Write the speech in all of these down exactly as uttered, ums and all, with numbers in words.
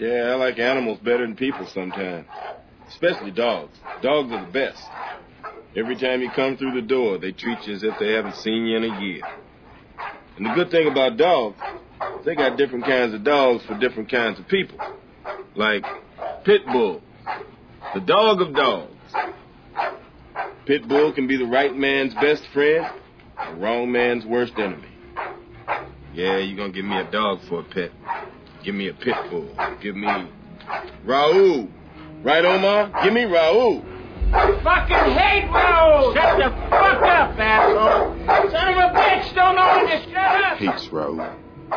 Yeah, I like animals better than people sometimes. Especially dogs. Dogs are the best. Every time you come through the door, they treat you as if they haven't seen you in a year. And the good thing about dogs, they got different kinds of dogs for different kinds of people. Like Pit Bull, the dog of dogs. Pit Bull can be the right man's best friend, the wrong man's worst enemy. Yeah, you're gonna give me a dog for a pet. Give me a Pit Bull. Give me Raoul. Right, Omar? Give me Raoul. I fucking hate Raoul! Shut the fuck up, asshole! Son of a bitch, don't know when to shut up! Hates Raoul.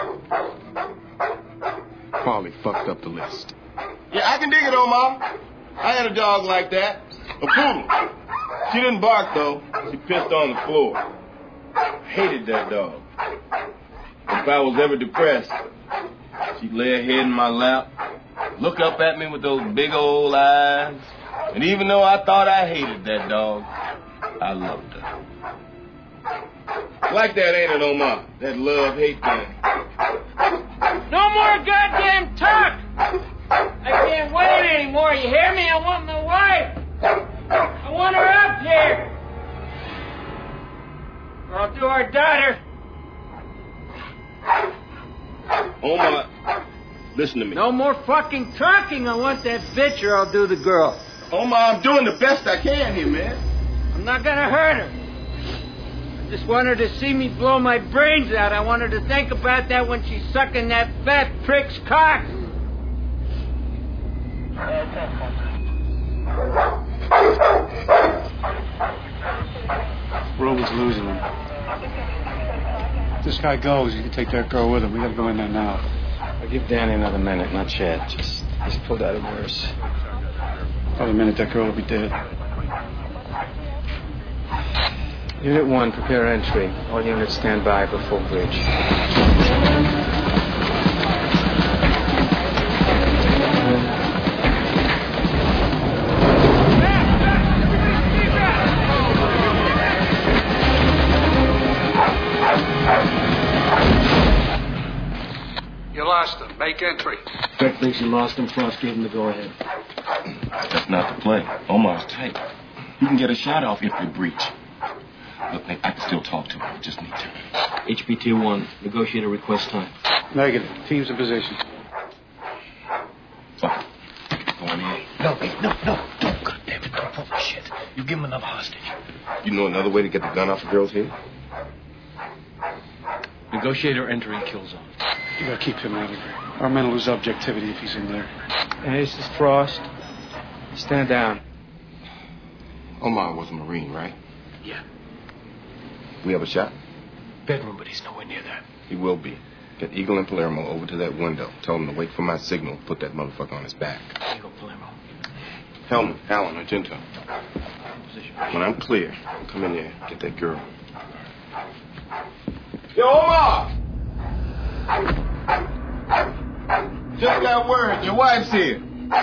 Probably fucked up the list. Yeah, I can dig it, Omar. I had a dog like that. A poodle. She didn't bark, though. She pissed on the floor. I hated that dog. If I was ever depressed, she'd lay her head in my lap, look up at me with those big old eyes, and even though I thought I hated that dog, I loved her. Like that, ain't it, Omar? That love-hate thing. No more goddamn talk! I can't wait anymore, you hear me? I want my wife! I want her up here! Or I'll do our daughter. Omar, listen to me. No more fucking talking. I want that bitch or I'll do the girl. Omar, I'm doing the best I can here, man. I'm not gonna hurt her. I just want her to see me blow my brains out. I want her to think about that when she's sucking that fat prick's cock. Roman's losing him. If this guy goes, you can take that girl with him. We gotta go in there now. I'll give Danny another minute, not Chad. Just, just pulled out a nurse. Another minute, that girl will be dead. Unit one, prepare entry. All units stand by for full bridge. You lost him. Make entry. Beck thinks you lost him. Frost gave him the go-ahead. That's not the play. Omar's tight. You can get a shot off if you breach. Look, Nick, I can still talk to him. I just need time. H B T one, negotiator request time. Negative. Team's in position. Fuck. Going in. No, wait, no, no. Don't, goddammit, don't pull the shit. You give him another hostage. You know another way to get the gun off the girl's head? Negotiator entering kill zone. You gotta keep him out of here. Our men will lose objectivity if he's in there. Hey, this is Frost. Stand down. Omar was a Marine, right? Yeah. We have a shot? Bedroom, but he's nowhere near that. He will be. Get Eagle and Palermo over to that window. Tell them to wait for my signal. Put that motherfucker on his back. Eagle, Palermo. Hellman, Allen, Argento. Position. When I'm clear, come in there. Get that girl. Yo, Omar! Just got word. Your wife's here.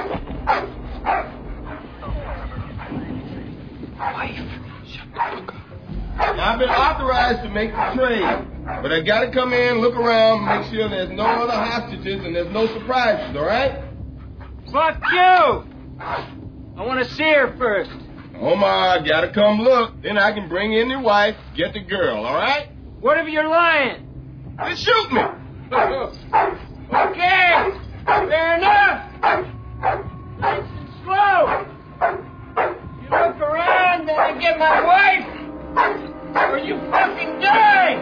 Wife. Shut the fuck up. Now, I've been authorized to make the trade, but I gotta come in, look around, make sure there's no other hostages and there's no surprises, all right? Fuck you! I want to see her first. Omar, gotta come look. Then I can bring in your wife, get the girl, all right? What if you're lying? Then shoot me. Okay, fair enough. Nice and slow. You look around, then I get my wife, or you fucking die.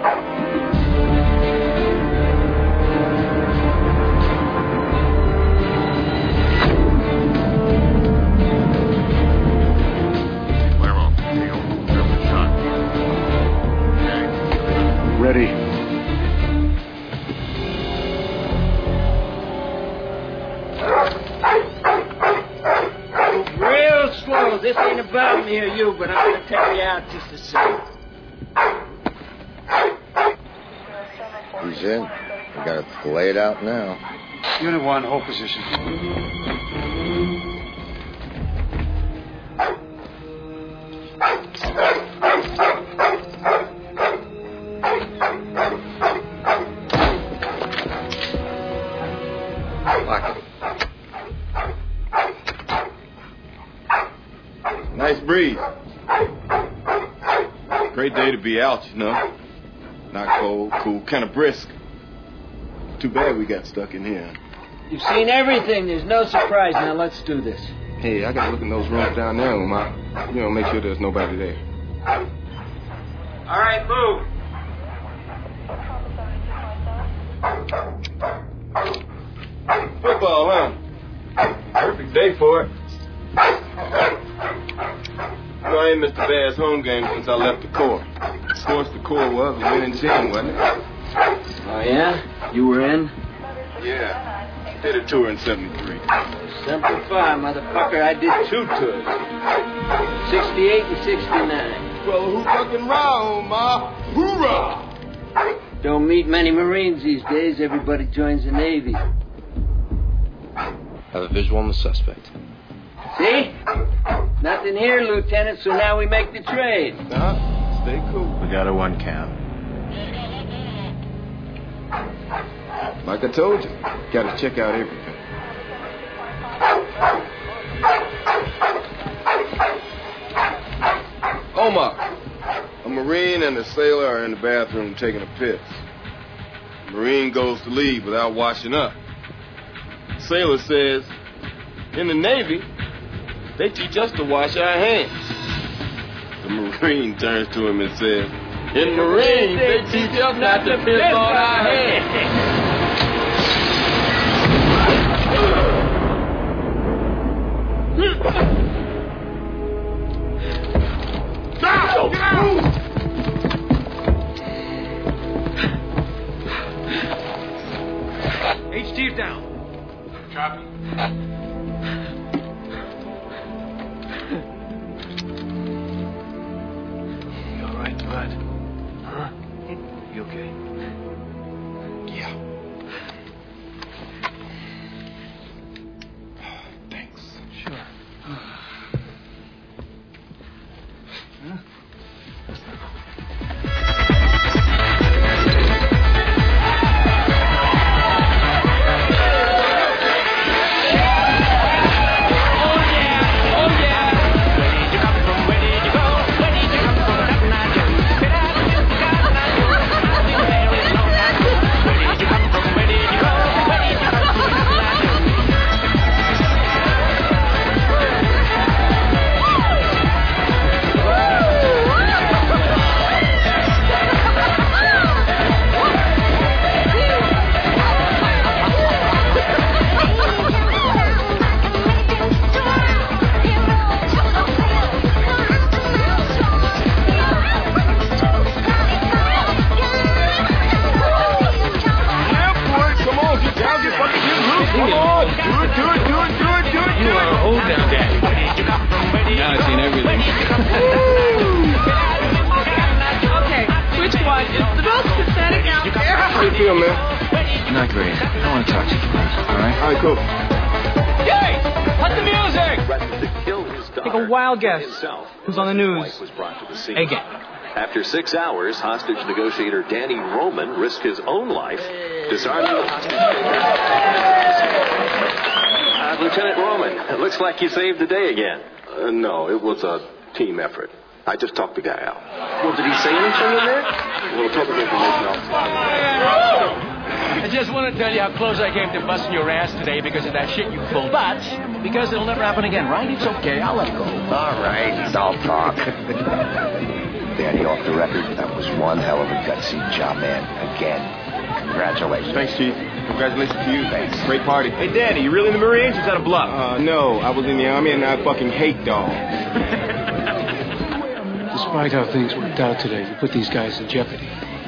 Ready. Real slow. This ain't about me or you, but I'm gonna take you out just the same. He's in. We gotta lay it out now. Unit one, hold position. Lock it. breeze. Great day to be out, you know. Not cold, cool, kind of brisk. Too bad we got stuck in here. You've seen everything. There's no surprise. Now let's do this. Hey, I gotta look in those rooms down there, Umar. You know, make sure there's nobody there. All right, move. Football, huh? Perfect day for it. You know, I ain't missed a Bears home game since I left the Corps. Of course, the Corps was a winning team, wasn't it? Oh, yeah? You were in? Yeah. Did a tour in seventy-three. Simplify, motherfucker. I did two tours. sixty-eight and sixty-nine. Well, who fucking round, ma? Hoorah! Don't meet many Marines these days. Everybody joins the Navy. Have a visual on the suspect. See? Nothing here, Lieutenant, so now we make the trade. Nah, stay cool. We got a one count. Like I told you, gotta check out everything. Omar, a Marine and a sailor are in the bathroom taking a piss. The Marine goes to leave without washing up. The sailor says, in the Navy, they teach us to wash our hands. The Marine turns to him and says, in Marine, they teach us not to piss on our hands. H T down. Copy. You all right, bud? Huh? You okay? Yeah. Thanks. Sure. Huh? Not great. I want to talk to you first, all right? All right, cool. Yay! Cut the music! Take a wild guess. Who's on the news? Again. After six hours, hostage negotiator Danny Roman risked his own life disarming the hostage. Uh, Lieutenant Roman, it looks like you saved the day again. Uh, no, it was a team effort. I just talked the guy out. Well, did he say anything in there? We'll talk about information outside. I just want to tell you how close I came to busting your ass today because of that shit you pulled. But because it'll never happen again, right? It's okay. I'll let it go. All right, I'll talk. Danny, off the record, that was one hell of a gutsy job, man. Again. Congratulations. Thanks, Chief. Congratulations to you. Thanks. Great party. Hey, Danny, you really in the Marines or is that a bluff? Uh, no, I was in the Army and I fucking hate dogs. Despite how things worked out today, you put these guys in jeopardy.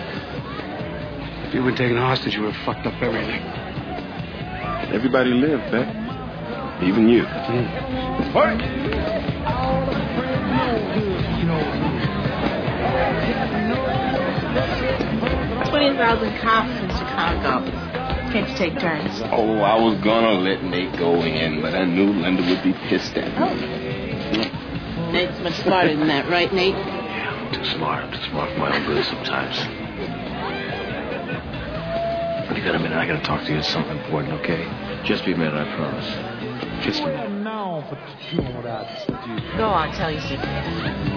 If you were taken hostage, you would have fucked up everything. Everybody lived, Beck. Even you. Mm. twenty thousand cops in Chicago. Can't you take turns? Oh, I was gonna let Nate go in, but I knew Linda would be pissed at me. Oh. Nate's much smarter than that, right, Nate? Yeah, I'm too smart. I'm too smart for my own good sometimes. But you got a minute? I gotta talk to you. It's something important, okay? Just be a minute, I promise. Just a minute. Go on, tell your secret.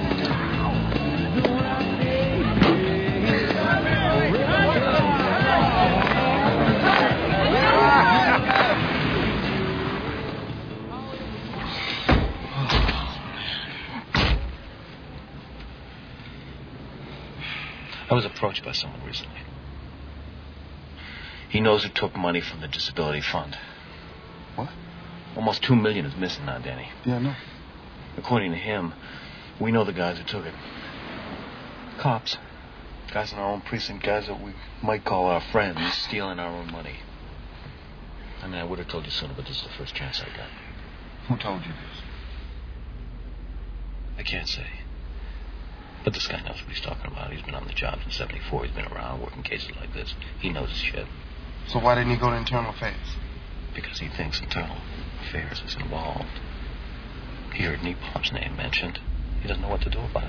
I was approached by someone recently. He knows who took money from the disability fund. What? Almost two million is missing now, Danny. Yeah, I know. According to him, we know the guys who took it. Cops. Guys in our own precinct, guys that we might call our friends, stealing our own money. I mean, I would have told you sooner, but this is the first chance I got. Who told you this? I can't say. But this guy knows what he's talking about. He's been on the job since seventy-four. He's been around working cases like this. He knows his shit. So why didn't he go to internal affairs? Because he thinks internal affairs is involved. He heard Nepom's name mentioned. He doesn't know what to do about it.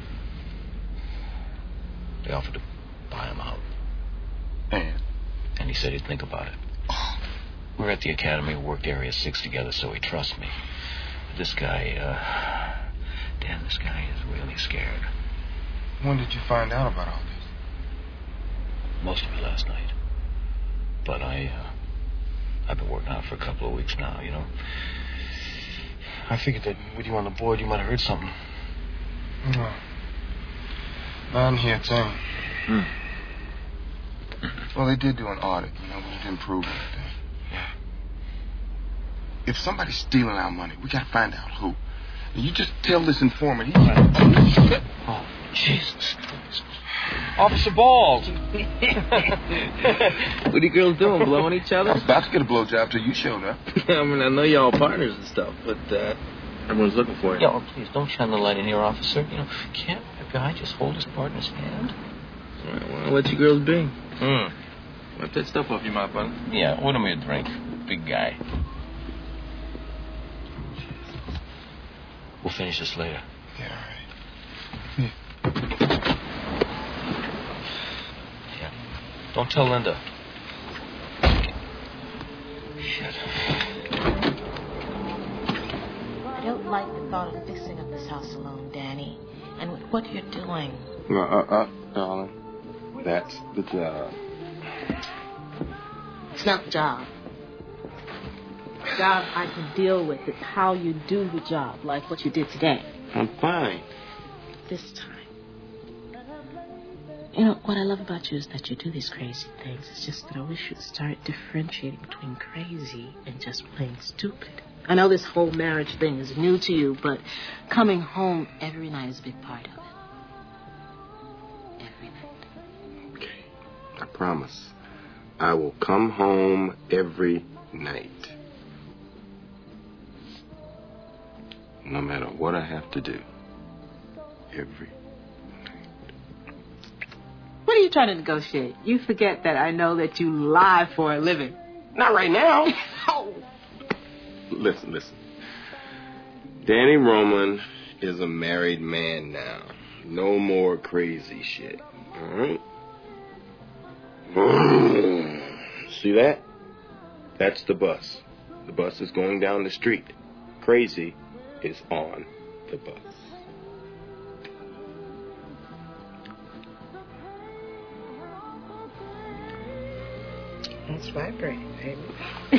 They offered to buy him out. And? And he said he'd think about it. We were at the academy, we worked Area six together, so he trusts me. But this guy, uh... Dan, this guy is really scared. When did you find out about all this? Most of it last night. But I, uh... I've been working on it for a couple of weeks now, you know. I figured that with you on the board, you might have heard something. No. Not in here, too. Hmm. Well, they did do an audit, you know, but it didn't prove anything. Yeah. If somebody's stealing our money, we gotta find out who. And you just tell this informant. He's... Oh, Jesus. Officer Balls. What are you girls doing, blowing each other? I was about to get a blowjob till you showed up. I mean, I know y'all partners and stuff, but uh, everyone's looking for you. Yo, please, don't shine the light in here, officer. You know, can't a guy just hold his partner's hand? All right, well, I'll let you girls be. Hmm. Wipe that stuff off your mouth, bud. Yeah, order me a drink. Big guy. We'll finish this later. Yeah, all right. Yeah. Yeah. Don't tell Linda. Shit. I don't like the thought of fixing up this house alone, Danny. And with what you're doing. Uh, uh, uh, darling. That's the job. It's not the job. The job I can deal with. It's how you do the job, like what you did today. I'm fine. This time. You know, what I love about you is that you do these crazy things. It's just that I wish you'd start differentiating between crazy and just plain stupid. I know this whole marriage thing is new to you, but coming home every night is a big part of it. Every night. Okay. I promise. I will come home every night. No matter what I have to do. Every What are you trying to negotiate? You forget that I know that you lie for a living. Not right now. Oh. Listen, listen. Danny Roman is a married man now. No more crazy shit. All right? See that? That's the bus. The bus is going down the street. Crazy is on the bus. It's vibrating, baby.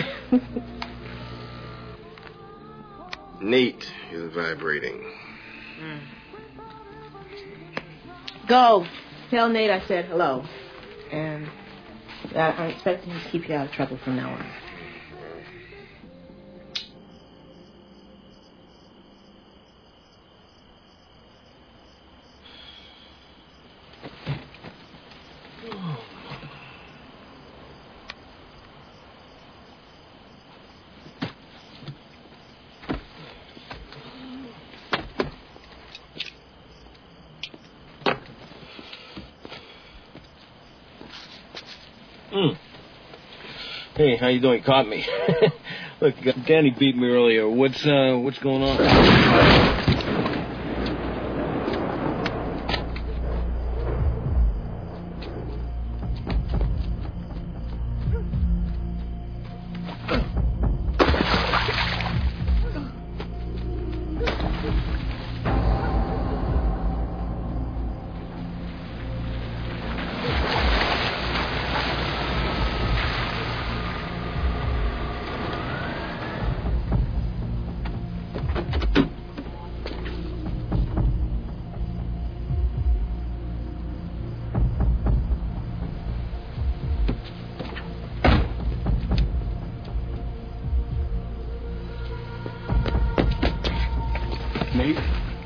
Nate is vibrating. Mm. Go. Tell Nate I said hello. And that I'm expecting him to keep you out of trouble from now on. Mm. Hey, how you doing? You caught me. Look, Danny beat me earlier. What's uh, what's going on? Nate.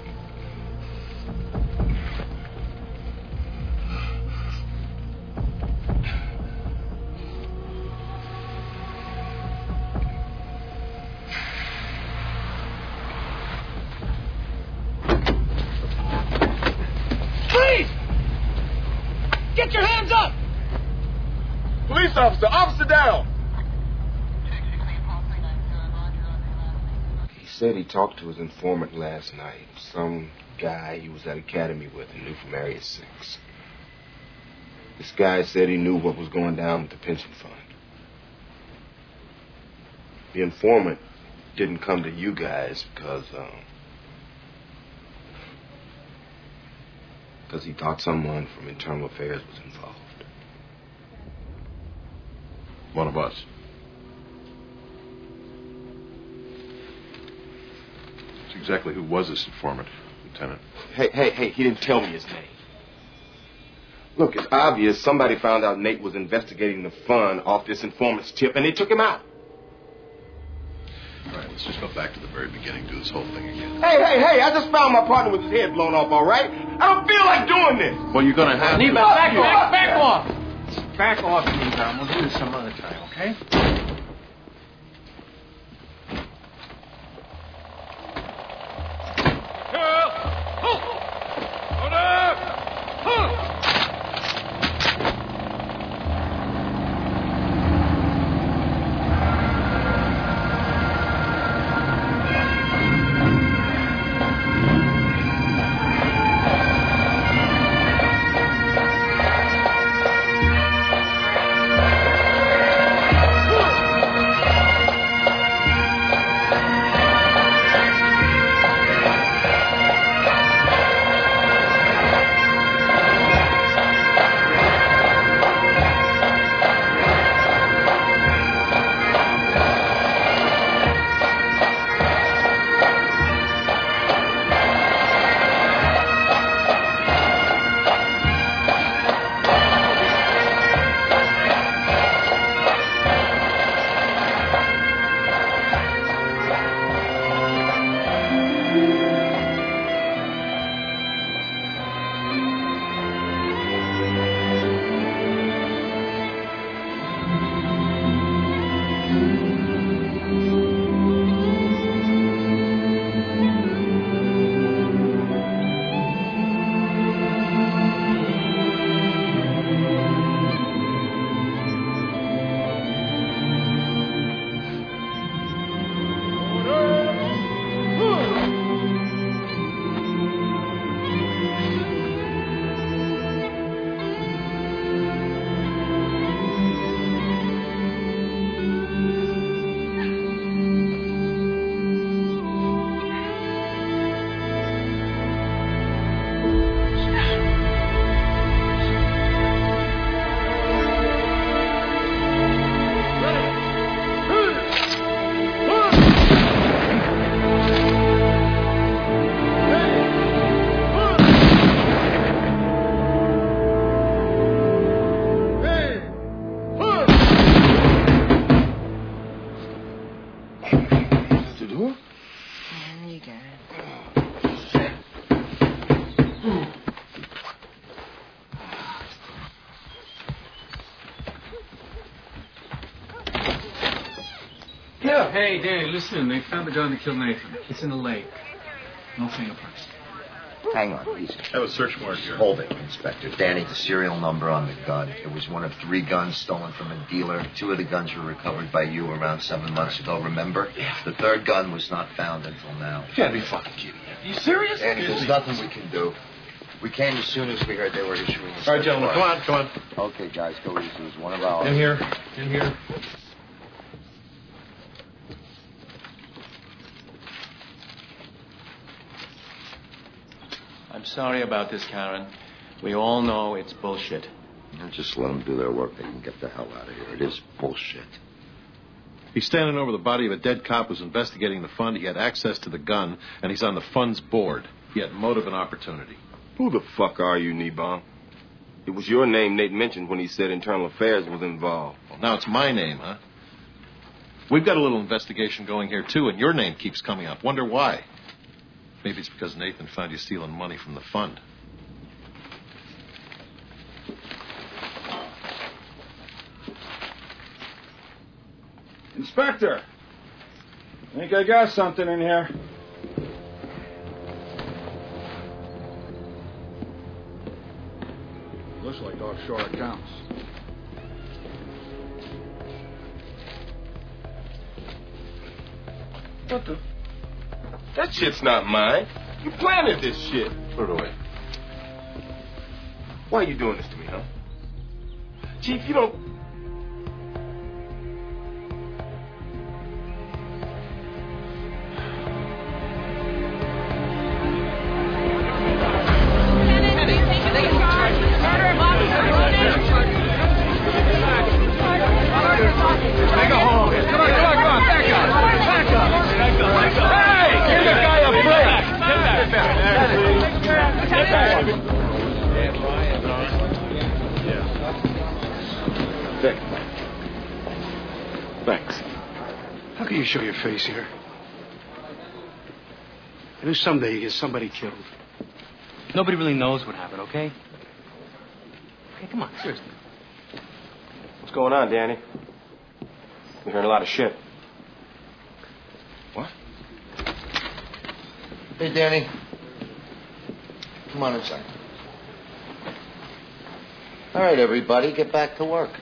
Please! Get your hands up! Police officer, officer down! He said he talked to his informant last night. Some guy he was at academy with and knew from Area six. This guy said he knew what was going down with the pension fund. The informant didn't come to you guys because, um... because he thought someone from Internal Affairs was involved. One of us. That's exactly who was this informant, Lieutenant? Hey, hey, hey, he didn't tell me his name. Look, it's obvious somebody found out Nate was investigating the fund off this informant's tip, and they took him out. All right, let's just go back to the very beginning, do this whole thing again. Hey, hey, hey, I just found my partner with his head blown off, all right? I don't feel like doing this. Well, you're going to have Need to... back, back, back off! Back off, T-Bone. We'll do this some other time, okay? Hey, Danny, listen. They found the gun that killed Nathan. It's in the lake. No fingerprints. Hang on, easy. Have a search warrant here. Hold it, Inspector. Danny, the serial number on the gun. It was one of three guns stolen from a dealer. Two of the guns were recovered by you around seven months ago, remember? Yeah. The third gun was not found until now. You can't be fucking kidding me. Are you serious? Danny, there's nothing we can do. We came as soon as we heard they were issuing a All right, gentlemen, come on, come on. Okay, guys, go easy. It's one of ours. In here, in here. I'm sorry about this, Karen. We all know it's bullshit. Just let them do their work. They can get the hell out of here. It is bullshit. He's standing over the body of a dead cop who's investigating the fund. He had access to the gun, and he's on the fund's board. He had motive and opportunity. Who the fuck are you, Kneebone? It was your name Nate mentioned when he said Internal Affairs was involved. Well, now it's my name, huh? We've got a little investigation going here, too, and your name keeps coming up. Wonder why. Maybe it's because Nathan found you stealing money from the fund. Inspector, I think I got something in here. Looks like offshore accounts. What the? That shit's not mine. You planted this shit. Put it away. Why are you doing this to me, huh? Chief, you don't... Thanks. How can you show your face here? I knew someday you get somebody killed. Nobody really knows what happened, okay? Okay, come on, seriously. What's going on, Danny? We're hearing a lot of shit. What? Hey, Danny. Come on inside. All right, everybody, get back to work.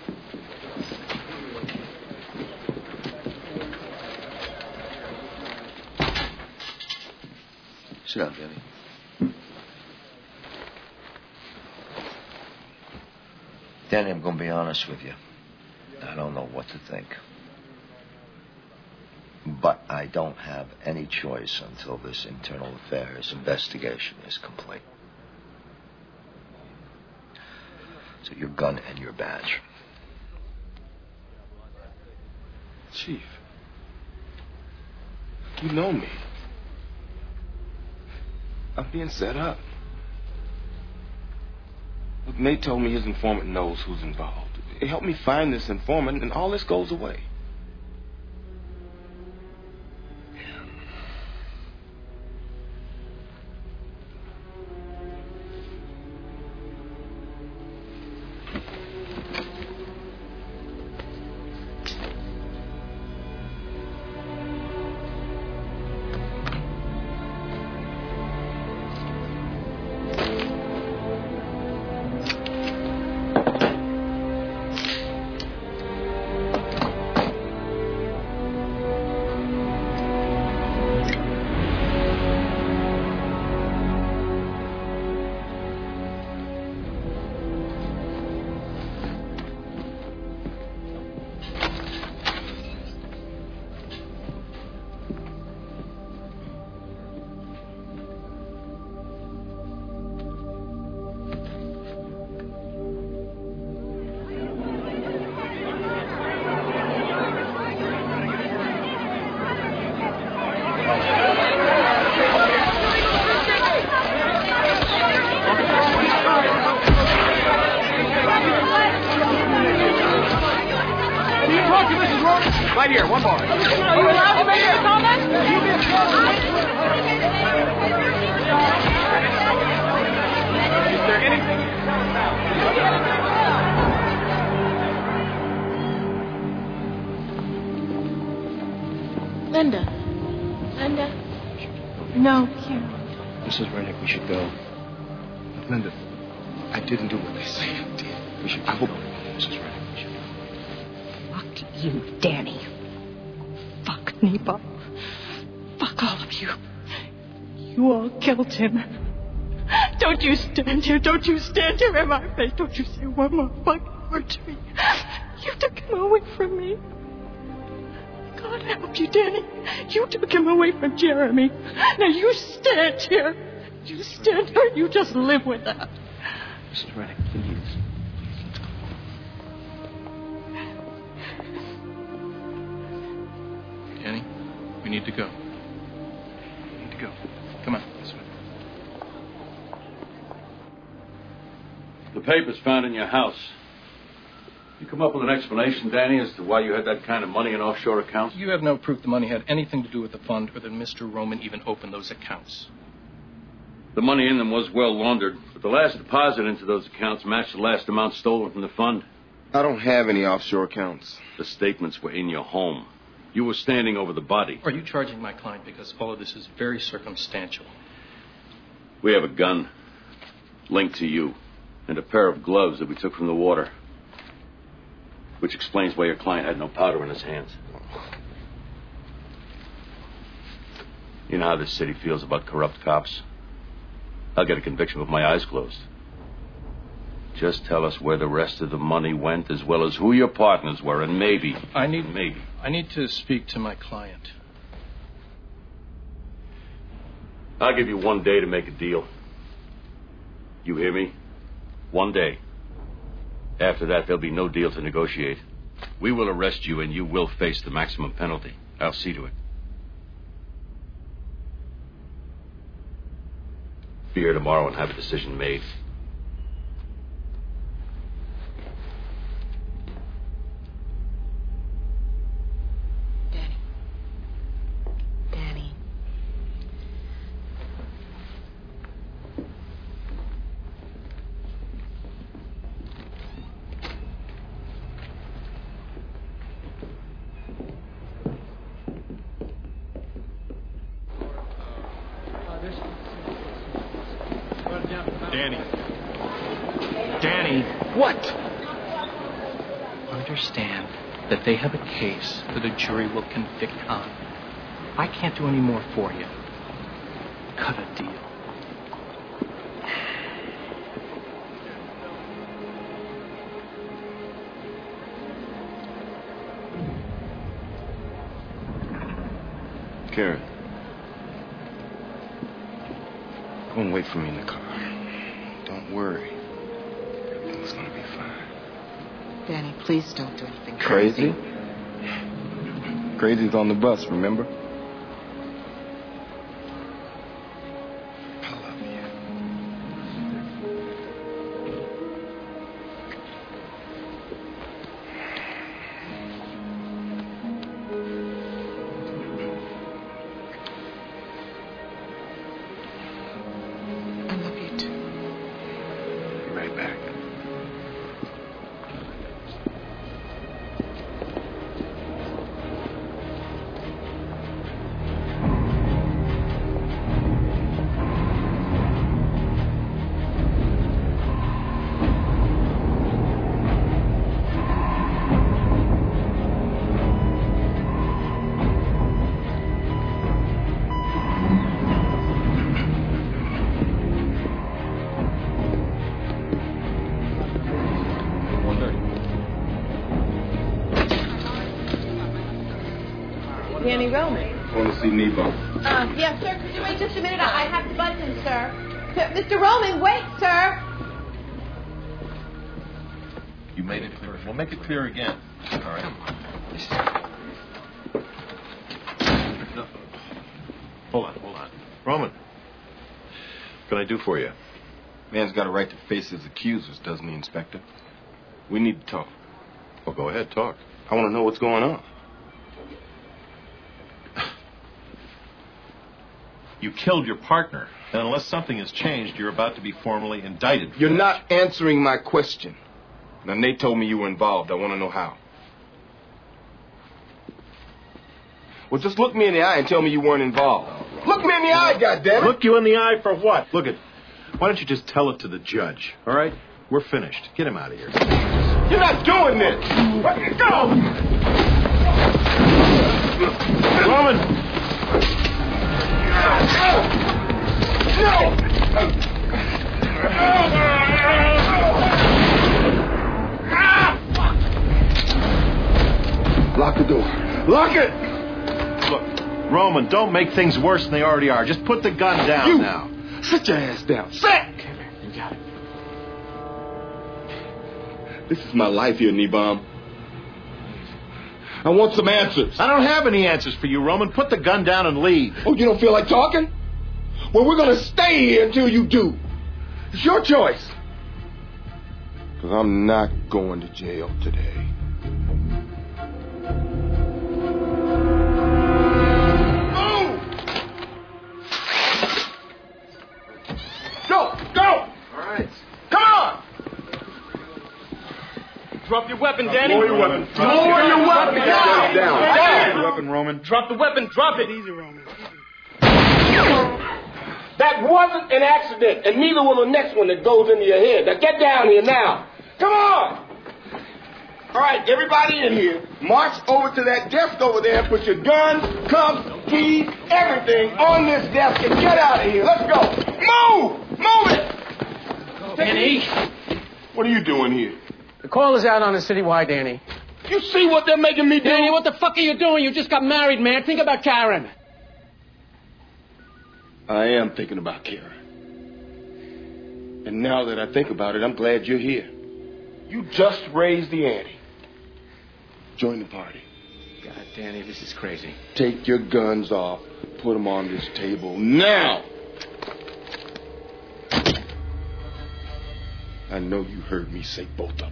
Sit down, Danny. Danny, I'm going to be honest with you. I don't know what to think. But I don't have any choice until this internal affairs investigation is complete. So your gun and your badge. Chief, you know me. I'm being set up. Look, Nate told me his informant knows who's involved. It helped me find this informant, and all this goes away. Right here, one more. Are you allowed to make a comment? Is there anything you can tell us now? Linda. Linda. No, Karen. Missus Rennick, we should go. Linda, I didn't do what they say I did. We should go, Missus Rennick. We should go. Fuck you, Danny. Fuck Neba. Fuck all of you. You all killed him. Don't you stand here. Don't you stand here in my face. Don't you say one more fucking word to me. You took him away from me. God help you, Danny. You took him away from Jeremy. Now you stand here. You stand here. You just live with that. Missus Rennick, please. Danny, we need to go. We need to go. Come on. This way. The papers found in your house. You come up with an explanation, Danny, as to why you had that kind of money in offshore accounts? You have no proof the money had anything to do with the fund or that Mister Roman even opened those accounts. The money in them was well laundered, but the last deposit into those accounts matched the last amount stolen from the fund. I don't have any offshore accounts. The statements were in your home. You were standing over the body. Are you charging my client because all of this is very circumstantial? We have a gun linked to you and a pair of gloves that we took from the water, which explains why your client had no powder in his hands. You know how this city feels about corrupt cops. I'll get a conviction with my eyes closed. Just tell us where the rest of the money went, as well as who your partners were, and maybe... I need... Maybe. I need to speak to my client. I'll give you one day to make a deal. You hear me? One day. After that, there'll be no deal to negotiate. We will arrest you, and you will face the maximum penalty. I'll see to it. Be here tomorrow and have a decision made. Danny. Danny. Danny. Danny. What? Understand that they have a case that a jury will convict on. I can't do any more for you. Cut a deal. Karen. Go and wait for me in the car. Don't worry. Everything's gonna be fine. Danny, please don't do anything Crazy? crazy. Crazy's on the bus, remember? Danny Roman. I want to see Nebo. Uh, yes, sir. Could you wait just a minute? I I have the button, sir. Sir, Mister Roman, wait, sir. You made it clear. We'll make it clear again. All right. No. Hold on, hold on. Roman, what can I do for you? Man's got a right to face his accusers, doesn't he, Inspector? We need to talk. Well, go ahead, talk. I want to know what's going on. You killed your partner, and unless something has changed, you're about to be formally indicted. You're not answering my question. Now, Nate told me you were involved. I want to know how. Well, just look me in the eye and tell me you weren't involved. Look me in the eye, goddammit! Look you in the eye for what? Look it. Why don't you just tell it to the judge, all right? We're finished. Get him out of here. You're not doing this! Go! Roman! No! Lock the door. Lock it! Look, Roman, don't make things worse than they already are. Just put the gun down you, now. Sit your ass down. Sit! Okay, you got it. This is my life here, Nebom. I want some answers. I don't have any answers for you, Roman. Put the gun down and leave. Oh, you don't feel like talking? Well, we're going to stay here until you do. It's your choice. Because I'm not going to jail today. Move! weapon, Danny. Lower your weapon. Lower your weapon. Down. Down. Down. Your weapon, Roman. Drop the weapon. Drop it. Easy, Roman. That wasn't an accident, and neither will the next one that goes into your head. Now get down here now. Come on. All right, everybody in here, march over to that desk over there and put your guns, cuffs, keys, everything on this desk and get out of here. Let's go. Move! Move it! Danny. What are you doing here? The call is out on the citywide, Danny. You see what they're making me do? Danny, what the fuck are you doing? You just got married, man. Think about Karen. I am thinking about Karen. And now that I think about it, I'm glad you're here. You just raised the ante. Join the party. God, Danny, this is crazy. Take your guns off. Put them on this table now. I know you heard me say both of them.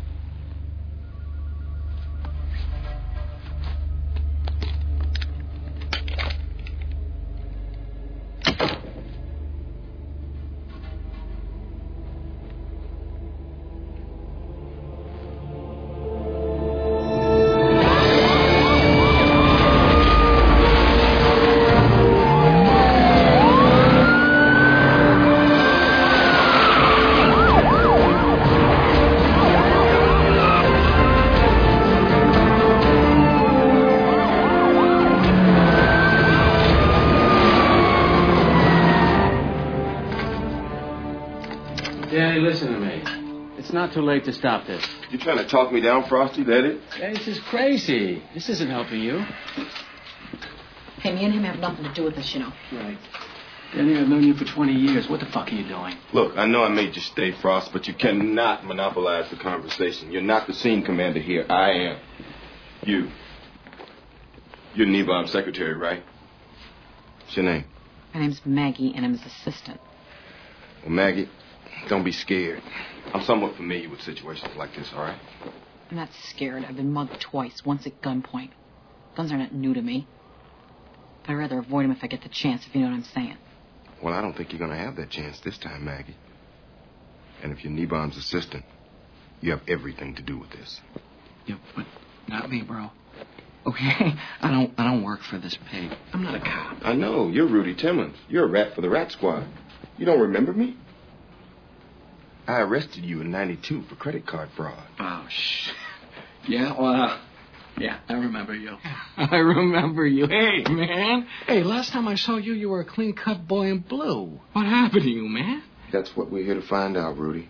Too late to stop this. You trying to talk me down, Frosty? That it? Hey, this is crazy. This isn't helping you. Hey, me and him have nothing to do with this, you know. Right. Danny, I've known you for twenty years. What the fuck are you doing? Look, I know I made you stay, Frost, but you cannot monopolize the conversation. You're not the scene commander here. I am. You. You're Nebob's secretary, right? What's your name? My name's Maggie, and I'm his assistant. Well, Maggie, don't be scared. I'm somewhat familiar with situations like this, all right? I'm not scared. I've been mugged twice, once at gunpoint. Guns are not new to me. I'd rather avoid them if I get the chance, if you know what I'm saying. Well, I don't think you're going to have that chance this time, Maggie. And if you're Nebom's assistant, you have everything to do with this. Yeah, but not me, bro. Okay? I don't I don't work for this pig. I'm not a cop. I know. You're Rudy Timmons. You're a rat for the Rat Squad. You don't remember me? I arrested you in ninety-two for credit card fraud. Oh, shit. Yeah, well, uh, yeah, I remember you. I remember you. Hey, man. Hey, last time I saw you, you were a clean-cut boy in blue. What happened to you, man? That's what we're here to find out, Rudy.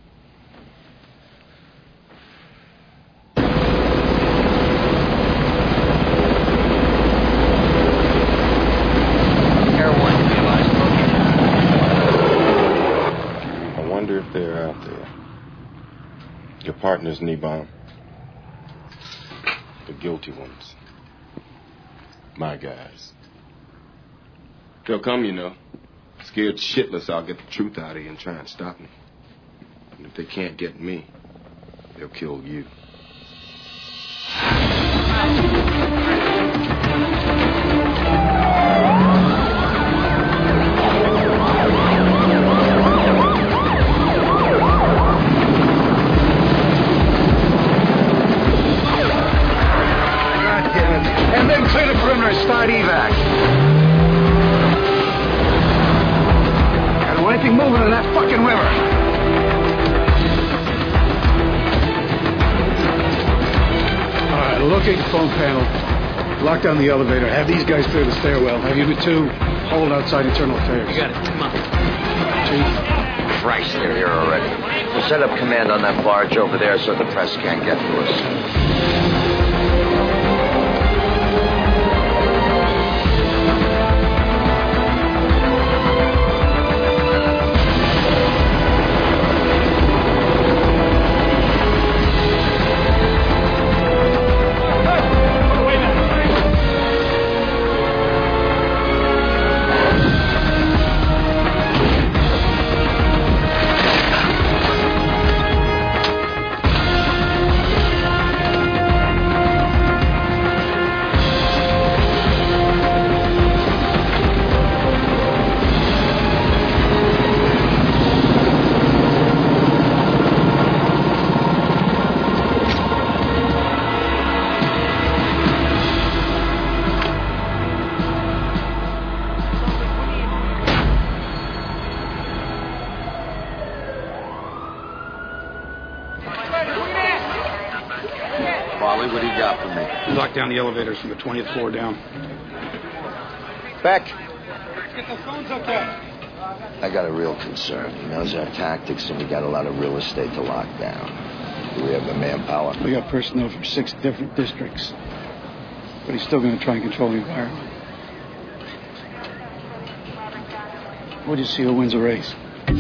I wonder if they're out there. Your partners, Nebom. The guilty ones. My guys. They'll come, you know. Scared shitless I'll get the truth out of you and try and stop me. And if they can't get me, they'll kill you. And then clear the perimeter and start evac. Can't do anything moving in that fucking river. All right, locate the phone panel. Lock down the elevator. Have these guys clear the stairwell. Have you two hold outside internal affairs. You got it. Come on. Chief. Christ, they're here already. We'll set up command on that barge over there so the press can't get to us. lock down the elevators from the twentieth floor down. Beck. Let's get those phones up there. I got a real concern. He knows our tactics, and we got a lot of real estate to lock down. Do we have the manpower? We got personnel from six different districts. But he's still going to try and control the environment. We'll just see who wins the race.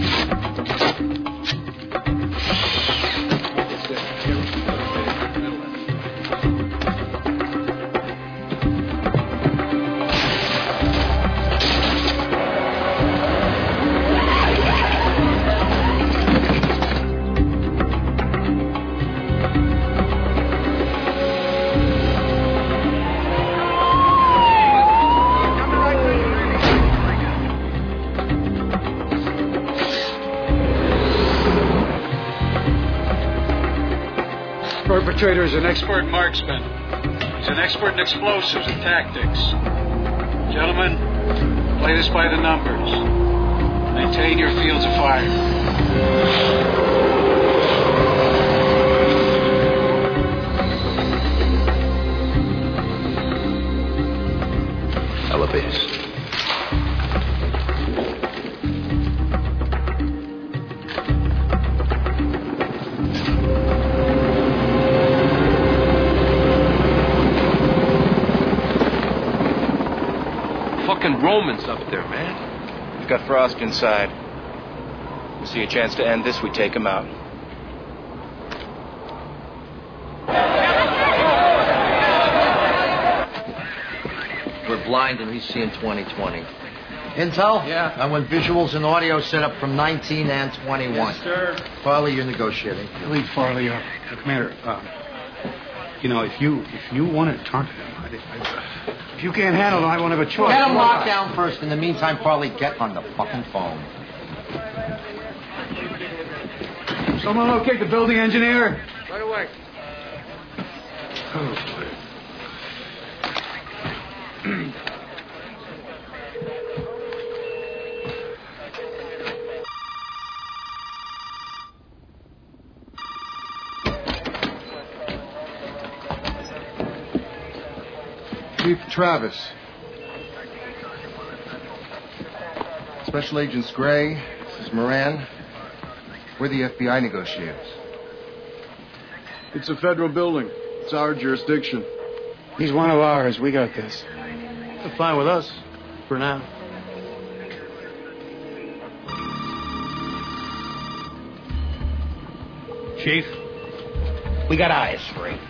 Perpetrator is an expert marksman. He's an expert in explosives and tactics. Gentlemen, play this by the numbers. Maintain your fields of fire. Elevators. Romans up there, man. We've got Frost inside. We see a chance to end this, we take him out. We're blind and he's seeing twenty twenty. Intel? Yeah. I want visuals and audio set up from nineteen and twenty-one. Yes, sir. Farley, you're negotiating. Lead Farley, uh, Commander, uh, you know, if you if you want to talk to him, I, I, if you can't handle it, I won't have a choice. Get him locked down first. In the meantime, Farley, get on the fucking phone. Someone locate the building engineer? Right away. Oh, Chief Travis. Special Agents Gray, this is Moran. We're the F B I negotiators. It's a federal building. It's our jurisdiction. He's one of ours. We got this. They're fine with us, for now. Chief, we got eyes for him.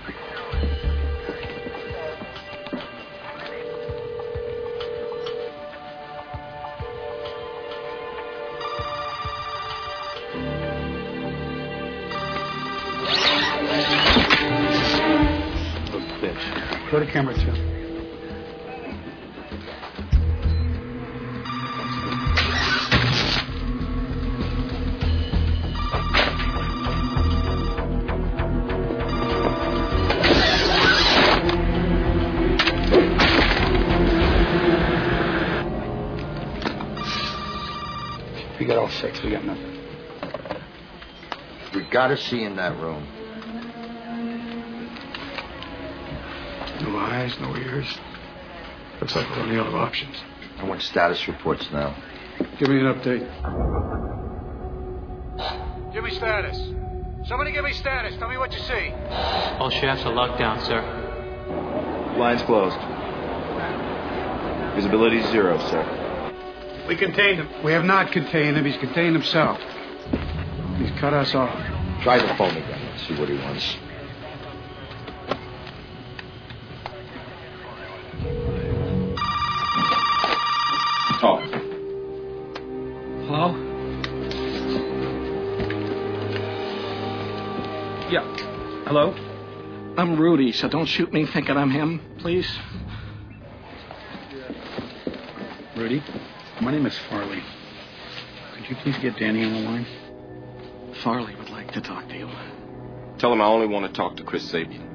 Go to camera two. We got all six. We got nothing. We gotta see in that room. No eyes, no ears. Looks like we're running out of options. I want status reports now. Give me an update. Give me status. Somebody give me status. Tell me what you see. All shafts are locked down, sir. Lines closed. Visibility zero, sir. We contained him. We have not contained him. He's contained himself. He's cut us off. Try the phone again. Let's see what he wants. Talk. Hello? Yeah. Hello? I'm Rudy, so don't shoot me thinking I'm him, please. Rudy, my name is Farley. Could you please get Danny on the line? Farley would like to talk to you. Tell him I only want to talk to Chris Sabian.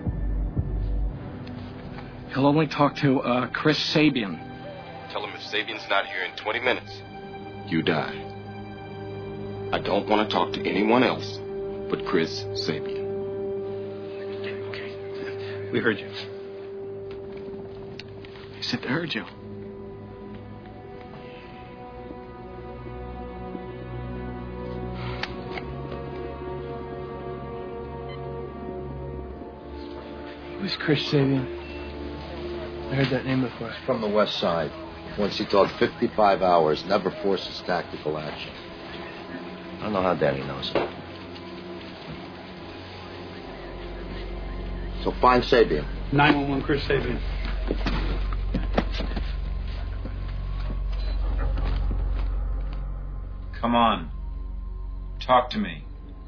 He'll only talk to uh, Chris Sabian. Tell him if Sabian's not here in twenty minutes, you die. I don't want to talk to anyone else but Chris Sabian. Okay. We heard you. You said they heard you. Who's Chris Sabian? I heard that name before. From the West Side. Once he taught fifty-five hours, never forces tactical action. I don't know how Danny knows it. So find Sabian. nine one one, Chris Sabian. Come on. Talk to me.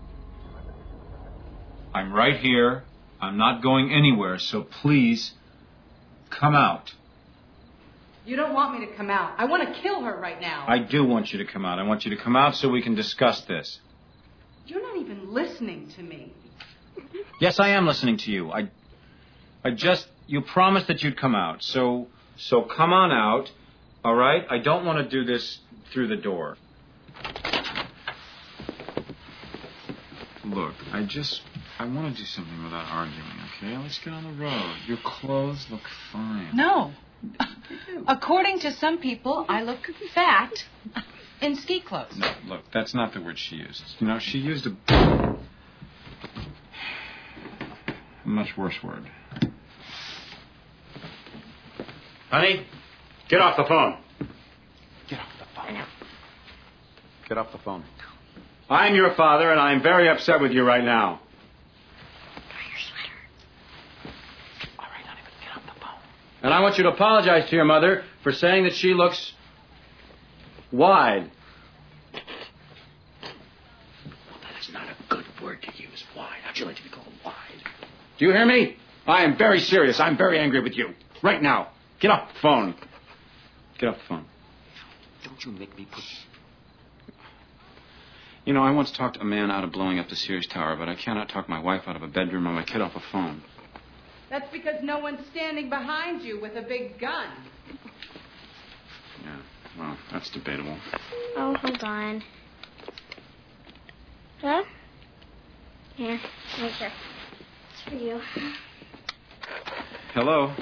I'm right here. I'm not going anywhere, so please come out. You don't want me to come out. I want to kill her right now. I do want you to come out. I want you to come out so we can discuss this. You're not even listening to me. Yes, I am listening to you. I I just you promised that you'd come out. So so come on out. All right? I don't want to do this through the door. Look, I just I want to do something without arguing, okay? Let's get on the road. Your clothes look fine. No. According to some people, I look fat in ski clothes. No, look, that's not the word she used. You know, she used a, a much worse word. Honey, get off the phone. Get off the phone. Get off the phone. I'm your father, and I'm very upset with you right now. And I want you to apologize to your mother for saying that she looks wide. Well, that is not a good word to use, wide. How'd you like to be called wide? Do you hear me? I am very serious. I'm very angry with you. Right now. Get off the phone. Get off the phone. Don't you make me push. You know, I once talked a man out of blowing up the Sears Tower, but I cannot talk my wife out of a bedroom or my kid off a phone. That's because no one's standing behind you with a big gun. Yeah, well, that's debatable. Oh, hold on. Hello? Yeah, right there. It's for you. Hello?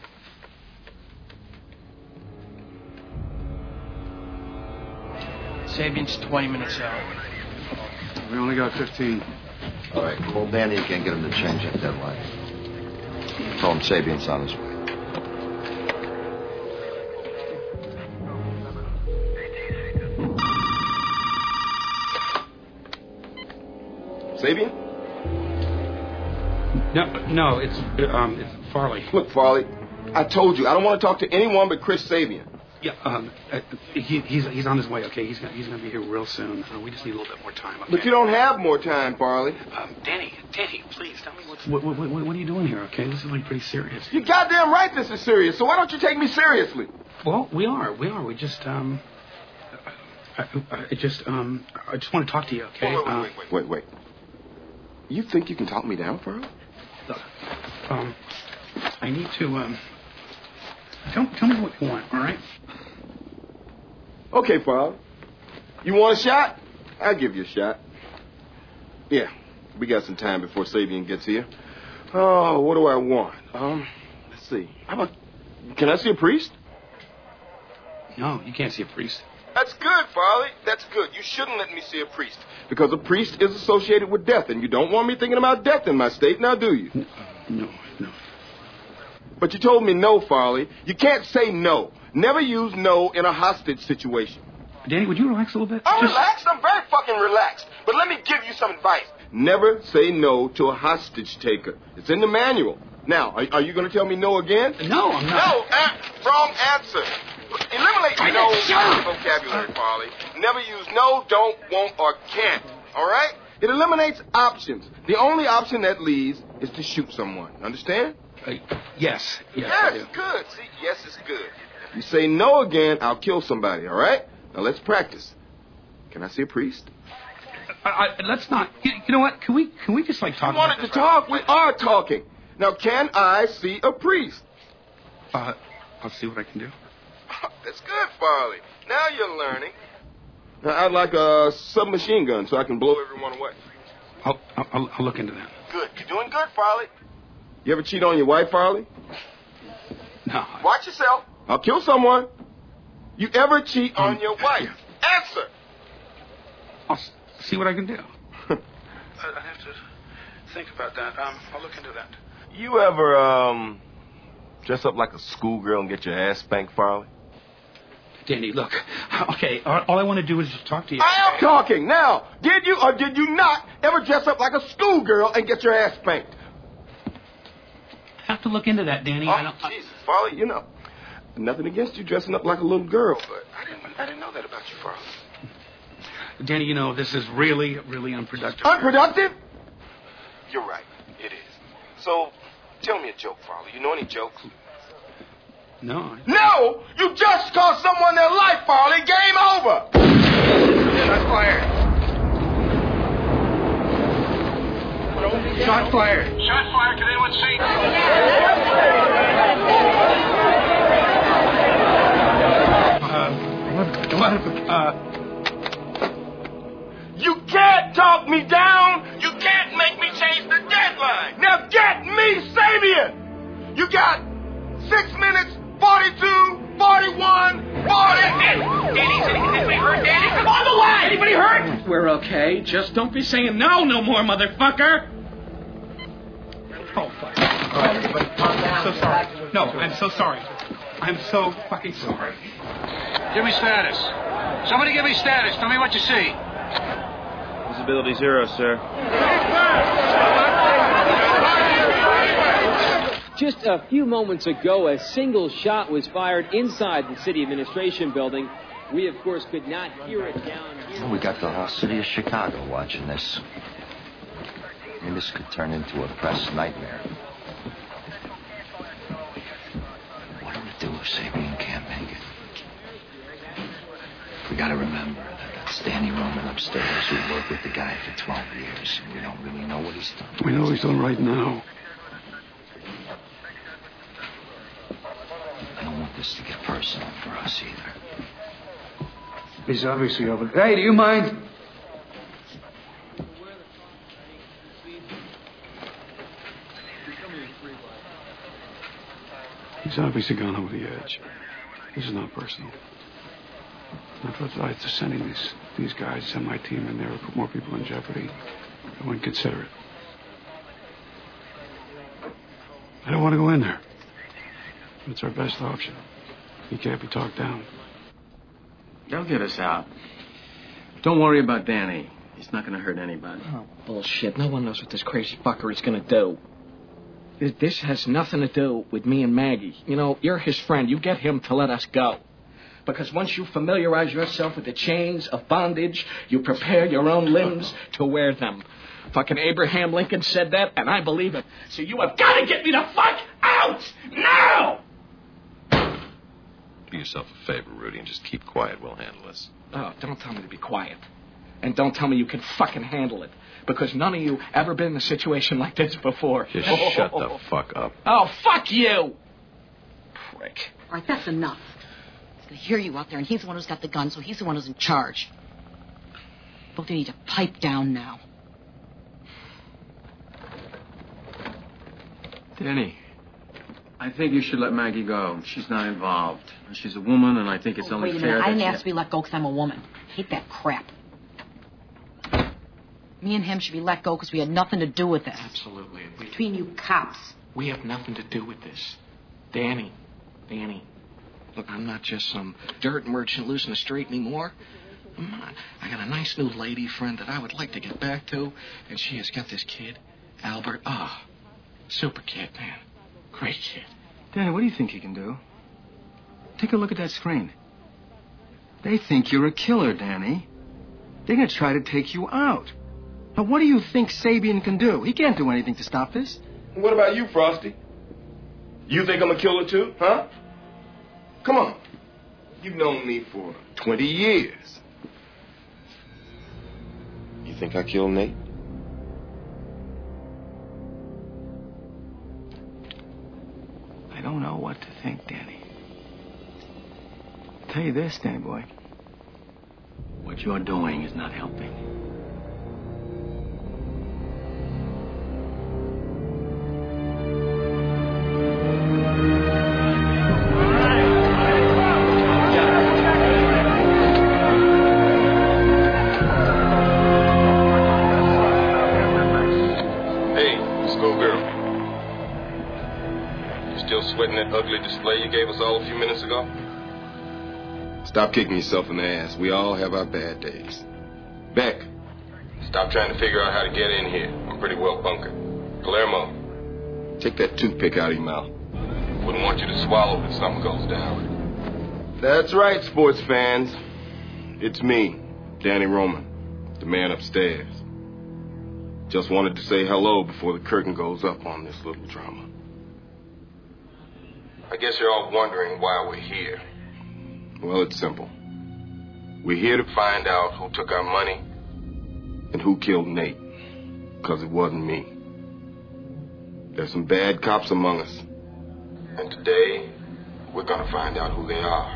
Sabian's twenty minutes out. We only got fifteen. All right, call Danny again, get him to change that deadline. Tell him Sabian's on his way. Sabian? No, no, it's um, it's Farley. Look, Farley, I told you I don't want to talk to anyone but Chris Sabian. Yeah, um, uh, he, he's he's on his way. Okay, he's gonna, he's going to be here real soon. Uh, we just need a little bit more time. Okay? But you don't have more time, Farley. Um, Danny, Danny, please tell me what's what, what, what, what are you doing here? Okay, this is like pretty serious. You're goddamn right. This is serious. So why don't you take me seriously? Well, we are, we are. We just um, I, I, I just um, I just want to talk to you. Okay. Wait, wait, wait, wait, wait, wait. You think you can talk me down, Farley? Uh, um, I need to um. Tell, tell me what you want, all right? Okay, Farley. You want a shot? I'll give you a shot. Yeah, we got some time before Sabian gets here. Oh, what do I want? Um, let's see. How about, can I see a priest? No, you can't see a priest. That's good, Farley. That's good. You shouldn't let me see a priest. Because a priest is associated with death, and you don't want me thinking about death in my state, now do you? No, no. But you told me no, Farley. You can't say no. Never use no in a hostage situation. Danny, would you relax a little bit? I'm Just... relaxed. I'm very fucking relaxed. But let me give you some advice. Never say no to a hostage taker. It's in the manual. Now, are, are you going to tell me no again? No, I'm not. No, uh, wrong answer. Eliminate I no sure. vocabulary, Farley. Never use no, don't, won't, or can't. All right? It eliminates options. The only option that leaves is to shoot someone. Understand? Uh, yes. Yes, yes good. See, yes is good. If you say no again, I'll kill somebody, all right? Now, let's practice. Can I see a priest? I, I, let's not. You, you know what? Can we Can we just, like, talk You wanted about to talk? We are talking. Now, can I see a priest? Uh, I'll see what I can do. That's good, Farley. Now you're learning. Now, I'd like a submachine gun so I can blow everyone away. I'll, I'll, I'll look into that. Good. You're doing good, Farley. You ever cheat on your wife, Farley? No. Watch yourself. I'll kill someone. You ever cheat on your wife? Answer. I'll s- see what I can do. I have to think about that. Um, I'll look into that. You ever, um, dress up like a schoolgirl and get your ass spanked, Farley? Danny, look. Okay, all, all I want to do is just talk to you. I am talking now. Did you or did you not ever dress up like a schoolgirl and get your ass spanked? I have to look into that, Danny. Oh, I don't, Jesus, Farley, you know, nothing against you dressing up like a little girl, but I didn't, I didn't know that about you, Farley. Danny, you know, this is really, really unproductive. Unproductive? You're right. It is. So, tell me a joke, Farley. You know any jokes? No. No! You just cost someone their life, Farley. Game over! Shots fired. Shot fired. Shot fired. Can anyone see? Uh, what, what, uh... You can't talk me down. You can't make me change the deadline. Now get me Sabian. You got six minutes, forty-two, forty-one, forty. Danny, anybody hurt, Danny? Come on the way! Anybody hurt? We're okay. Just don't be saying no no more, motherfucker. Oh, fuck. All right, everybody, calm down. I'm so sorry. No, I'm so sorry. I'm so fucking sorry. Give me status. Somebody give me status. Tell me what you see. Visibility zero, sir. Just a few moments ago, a single shot was fired inside the city administration building. We, of course, could not hear it down here. We got the whole city of Chicago watching this. I mean, this could turn into a press nightmare. What do we do if Sabian can't make it? We gotta remember that that's Danny Roman upstairs who worked with the guy for twelve years. And we don't really know what he's done. We know what he's doing right now. I don't want this to get personal for us either. He's obviously over. Hey, do you mind? He's obviously gone over the edge. This is not personal. Not for the to sending these these guys, send my team in there, would put more people in jeopardy. I wouldn't consider it. I don't want to go in there. It's our best option. He can't be talked down. They'll get us out. Don't worry about Danny. He's not going to hurt anybody. Oh, bullshit. No one knows what this crazy fucker is going to do. This has nothing to do with me and Maggie. You know, you're his friend. You get him to let us go. Because once you familiarize yourself with the chains of bondage, you prepare your own limbs to wear them. Fucking Abraham Lincoln said that, and I believe it. So you have got to get me the fuck out now! Do yourself a favor, Rudy, and just keep quiet. We'll handle this. Oh, don't tell me to be quiet. And don't tell me you can fucking handle it. Because none of you ever been in a situation like this before. Just oh, shut oh, the oh. fuck up. Oh, fuck you! Prick. All right, that's enough. He's going to hear you out there, and he's the one who's got the gun, so he's the one who's in charge. Both of you need to pipe down now. Danny, I think you should let Maggie go. She's not involved. She's a woman, and I think it's Oh, only wait a fair minute. that I didn't she... ask to be let go because I'm a woman. I hate that crap. Me and him should be let go because we had nothing to do with this. Absolutely. We, Between you cops. we have nothing to do with this. Danny. Danny. Look, I'm not just some dirt merchant loose in the street anymore. Come on. I got a nice new lady friend that I would like to get back to, and she has got this kid, Albert. Ah, oh, super kid, man. Great kid. Danny, what do you think you can do? Take a look at that screen. They think you're a killer, Danny. They're going to try to take you out. Now, what do you think Sabian can do? He can't do anything to stop this. What about you, Frosty? You think I'm a killer too, huh? Come on. You've known me for twenty years. You think I killed Nate? I don't know what to think, Danny. I'll tell you this, Danny boy. What you're doing is not helping. play you gave us all a few minutes ago? Stop kicking yourself in the ass. We all have our bad days. Beck, stop trying to figure out how to get in here. I'm pretty well bunkered. Palermo, take that toothpick out of your mouth. Wouldn't want you to swallow if something goes down. That's right, sports fans. It's me, Danny Roman, the man upstairs. Just wanted to say hello before the curtain goes up on this little drama. I guess you're all wondering why we're here. Well, it's simple. We're here to find out who took our money and who killed Nate, because it wasn't me. There's some bad cops among us, and today we're going to find out who they are.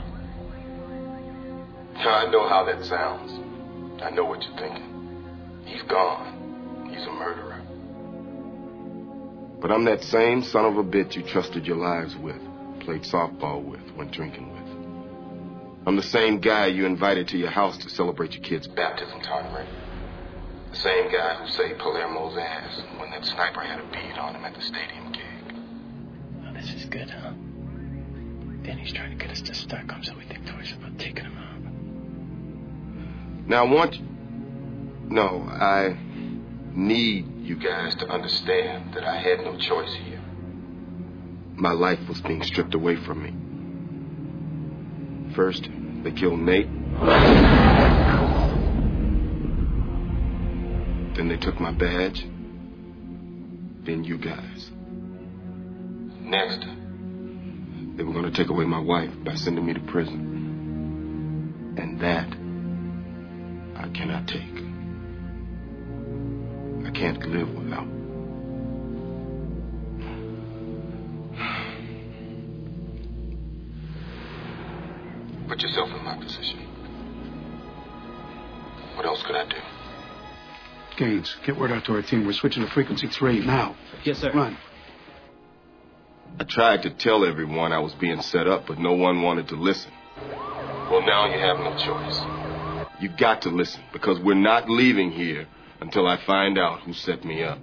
Now, I know how that sounds. I know what you're thinking. He's gone. He's a murderer. But I'm that same son of a bitch you trusted your lives with, played softball with, went drinking with. I'm the same guy you invited to your house to celebrate your kid's baptism, Tom Ray. The same guy who saved Palermo's ass when that sniper had a bead on him at the stadium gig. Oh, this is good, huh? Danny's trying to get us to Stockholm so we think twice about taking him out. Now, I want you... No, I need you guys to understand that I had no choice here. My life was being stripped away from me. First, they killed Nate. Then they took my badge. Then you guys. Next, they were going to take away my wife by sending me to prison. And that I cannot take. I can't live without. Put yourself in my position. What else could I do? Gaines, get word out to our team. We're switching to frequency three now. Yes, sir. Run. I tried to tell everyone I was being set up, but no one wanted to listen. Well, now you have no choice. You got to listen, because we're not leaving here until I find out who set me up.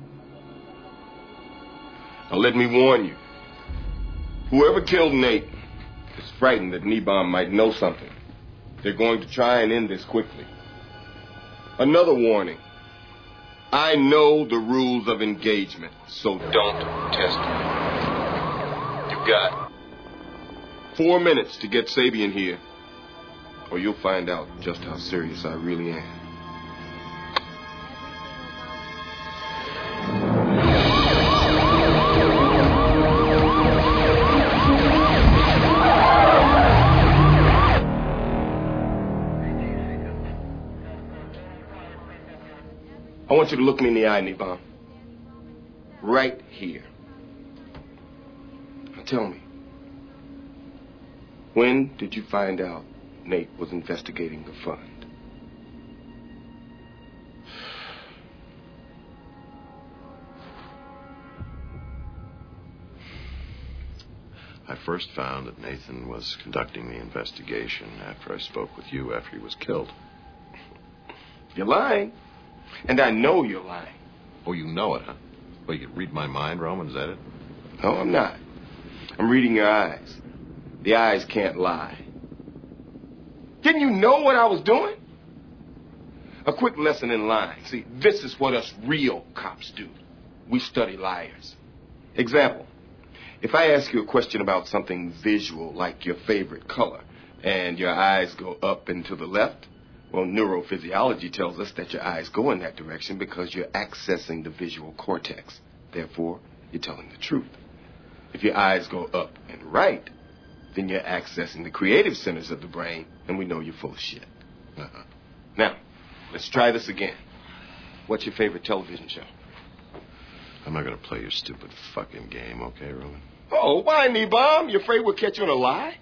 Now, let me warn you. Whoever killed Nate is frightened that Nebom might know something. They're going to try and end this quickly. Another warning. I know the rules of engagement, so don't test me. You've got four minutes to get Sabian here, or you'll find out just how serious I really am. I want you to look me in the eye, Nebom. Right here. Now tell me, when did you find out Nate was investigating the fund? I first found that Nathan was conducting the investigation after I spoke with you after he was killed. You're lying. And I know you're lying. Oh, you know it, huh? Well, you can read my mind, Roman, is that it? No, I'm not. I'm reading your eyes. The eyes can't lie. Didn't you know what I was doing? A quick lesson in lying. See, this is what us real cops do. We study liars. Example, if I ask you a question about something visual, like your favorite color, and your eyes go up and to the left, well, neurophysiology tells us that your eyes go in that direction because you're accessing the visual cortex. Therefore, you're telling the truth. If your eyes go up and right, then you're accessing the creative centers of the brain, and we know you're full of shit. Uh-huh. Now, let's try this again. What's your favorite television show? I'm not going to play your stupid fucking game, okay, Roman? Oh, why, Nebom? You afraid we'll catch you in a lie?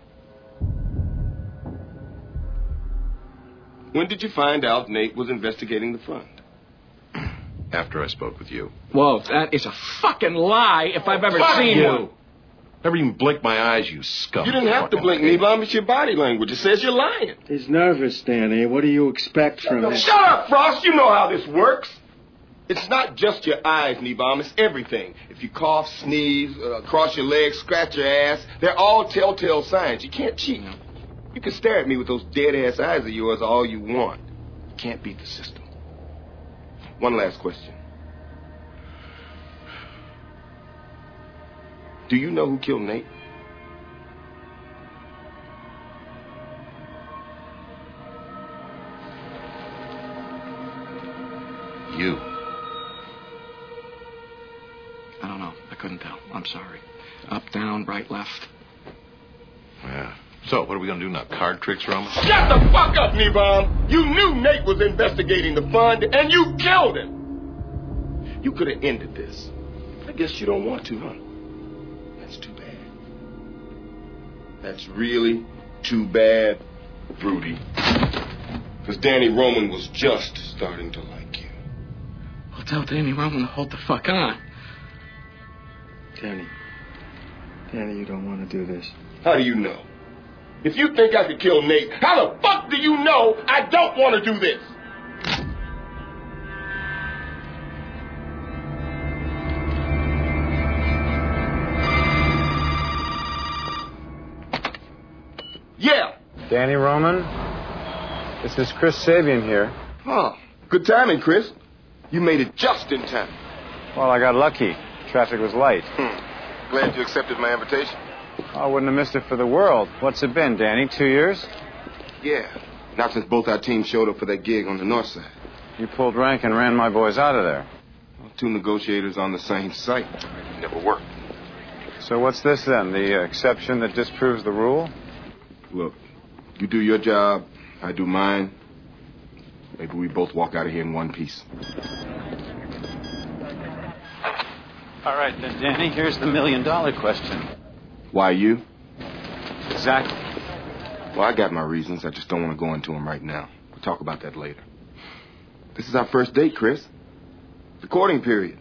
When did you find out Nate was investigating the fund? After I spoke with you. Whoa, that is a fucking lie if I've ever Fuck seen you. one. Never even blink my eyes, you scum. You didn't have to blink, Nebom. It's your body language. It says you're lying. He's nervous, Danny. What do you expect from him? Shut up, Frost. You know how this works. It's not just your eyes, Nebom. It's everything. If you cough, sneeze, uh, cross your legs, scratch your ass, they're all telltale signs. You can't cheat. You can stare at me with those dead-ass eyes of yours all you want. You can't beat the system. One last question. Do you know who killed Nate? You. I don't know. I couldn't tell. I'm sorry. Up, down, right, left. Yeah. So, what are we going to do now? Card tricks, Roman? Shut the fuck up, Nebom! You knew Nate was investigating the fund, and you killed him! You could have ended this. I guess you don't want to, huh? That's too bad. That's really too bad, Rudy. Because Danny Roman was just starting to like you. Well, tell Danny Roman to hold the fuck on. Danny. Danny, you don't want to do this. How do you know? If you think I could kill Nate, how the fuck do you know I don't want to do this? Yeah. Danny Roman? This is Chris Sabian here. Oh, good timing, Chris. You made it just in time. Well, I got lucky. Traffic was light. Hmm. Glad you accepted my invitation. I wouldn't have missed it for the world. What's it been, Danny? Two years? Yeah. Not since both our teams showed up for that gig on the north side. You pulled rank and ran my boys out of there. Well, two negotiators on the same site. Never worked. So what's this then? The exception that disproves the rule? Look, you do your job, I do mine. Maybe we both walk out of here in one piece. All right, then, Danny, here's the million-dollar question. Why you? Exactly. Well, I got my reasons. I just don't want to go into them right now. We'll talk about that later. This is our first date, Chris. The courting period.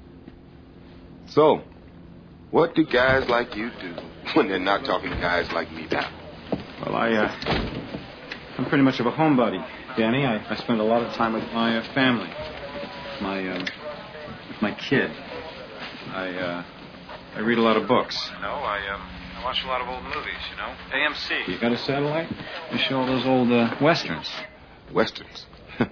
So, what do guys like you do when they're not talking to guys like me now? Well, I, uh, I'm pretty much of a homebody, Danny. I, I spend a lot of time with my uh, family, my, um, with my kid. I, uh, I read a lot of books. You know, I, um, I watch a lot of old movies, you know. A M C. You got a satellite? They show all those old, uh, westerns. Westerns?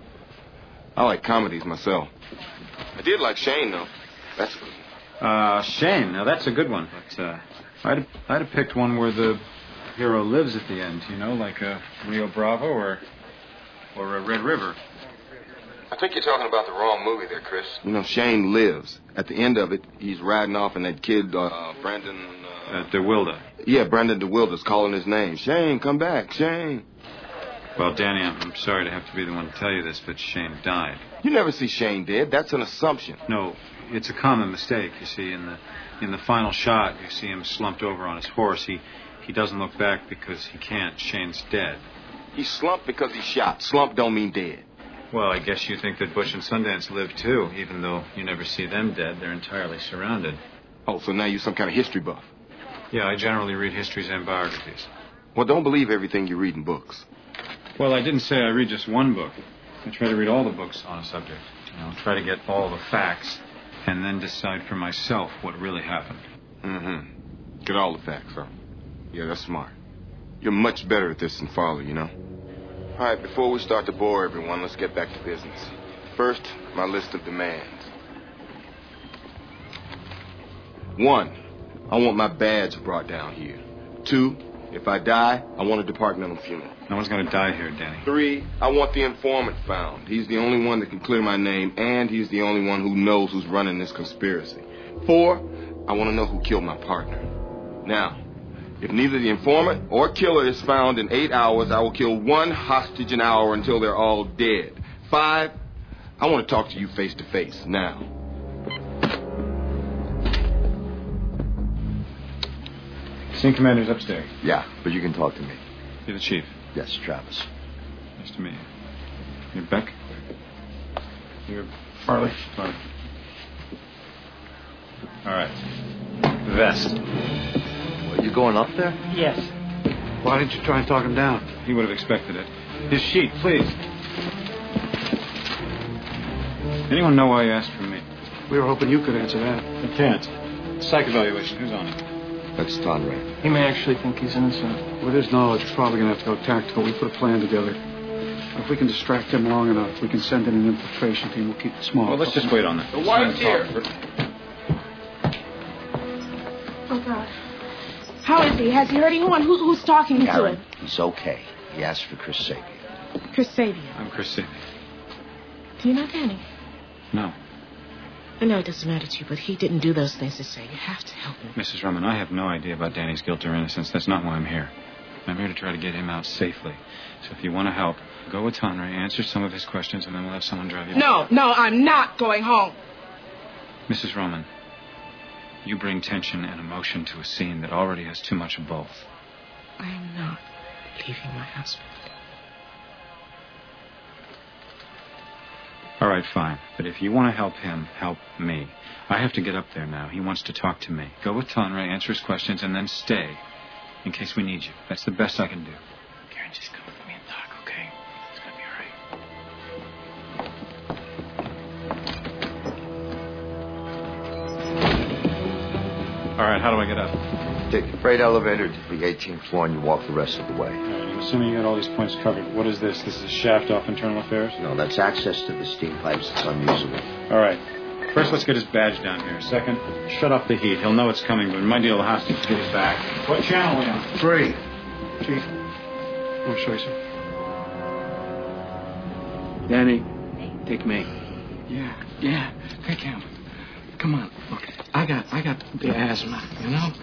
I like comedies myself. I did like Shane, though. That's good. Uh, Shane. Now, that's a good one. But, uh, I'd have, I'd have picked one where the hero lives at the end, you know, like a Rio Bravo or, or a Red River. I think you're talking about the wrong movie there, Chris. You know, Shane lives. At the end of it, he's riding off and that kid, uh, Brandon... Uh, uh, DeWilde. Yeah, Brandon DeWilde's calling his name. Shane, come back, Shane. Well, Danny, I'm, I'm sorry to have to be the one to tell you this, but Shane died. You never see Shane dead. That's an assumption. No, it's a common mistake. You see, in the in the final shot, you see him slumped over on his horse. He, he doesn't look back because he can't. Shane's dead. He's slumped because he's shot. Slump don't mean dead. Well, I guess you think that Bush and Sundance live, too, even though you never see them dead. They're entirely surrounded. Oh, so now you're some kind of history buff. Yeah, I generally read histories and biographies. Well, don't believe everything you read in books. Well, I didn't say I read just one book. I try to read all the books on a subject. You know, try to get all the facts, and then decide for myself what really happened. Mm-hmm. Get all the facts, huh? Yeah, that's smart. You're much better at this than Farley, you know? All right, before we start to bore everyone, let's get back to business. First, my list of demands. One, I want my badge brought down here. Two, if I die, I want a departmental funeral. No one's going to die here, Danny. Three, I want the informant found. He's the only one that can clear my name, and he's the only one who knows who's running this conspiracy. Four, I want to know who killed my partner. Now, if neither the informant or killer is found in eight hours, I will kill one hostage an hour until they're all dead. Five, I want to talk to you face to face now. Scene commander's upstairs. Yeah, but you can talk to me. You're the chief. Yes, Travis. Nice to meet you. You're Beck? You're Farley? Farley. All right. Vest. What, you going up there? Yes. Why didn't you try and talk him down? He would have expected it. His sheet, please. Anyone know why you asked for me? We were hoping you could answer that. I can't. Psych evaluation. Who's on it? That's Tonray. He may actually think he's innocent. With his knowledge, we're probably going to have to go tactical. We put a plan together. If we can distract him long enough, we can send in an infiltration team. We'll keep it small. Well, let's just wait on that. The wife's here. Oh, God. How is he? Has he hurt anyone? Who, who's talking to Karen, him? he's okay. He asked for Chris Sabian. Chris Sabian. I'm Chris Sabian. Do you know Danny? No. I know it doesn't matter to you, but he didn't do those things to say. You have to help him. Missus Rumman, I have no idea about Danny's guilt or innocence. That's not why I'm here. I'm here to try to get him out safely. So if you want to help, go with Tonray, answer some of his questions, and then we'll have someone drive you. No, no, I'm not going home. Missus Rumman, you bring tension and emotion to a scene that already has too much of both. I am not leaving my husband. All right, fine. But if you want to help him, help me. I have to get up there now. He wants to talk to me. Go with Tonray, answer his questions, and then stay in case we need you. That's the best I can do. Karen, just come with me and talk, okay? It's gonna be all right. All right, how do I get up? Take the freight elevator to the eighteenth floor and you walk the rest of the way. All right, I'm assuming you got all these points covered. What is this? This is a shaft off internal affairs? No, that's access to the steam pipes. It's unusable. All right. First, let's get his badge down here. Second, shut off the heat. He'll know it's coming, but we might deal the hostage to get his back. What channel are we on? Three. Chief, I'll show you some. Danny, take me. Yeah, yeah. Take him. Come on. Look, I got, I got the asthma, you know?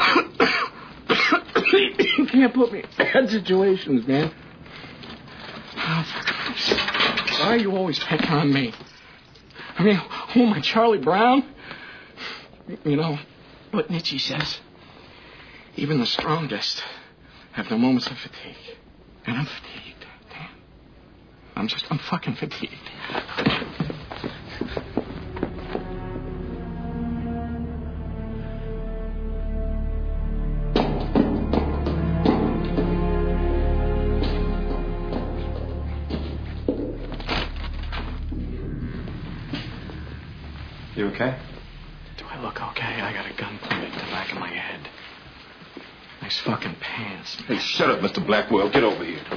You can't put me in bad situations, man. Oh, for Christ's sake. Why are you always picking on me? I mean, who am I, Charlie Brown? You know what Nietzsche says? Even the strongest have their moments of fatigue. And I'm fatigued. Damn. I'm just, I'm fucking fatigued. You okay? Do I look okay? I got a gun pointed at the back of my head. Nice fucking pants. Hey, shut up, Mister Blackwell. Get over here.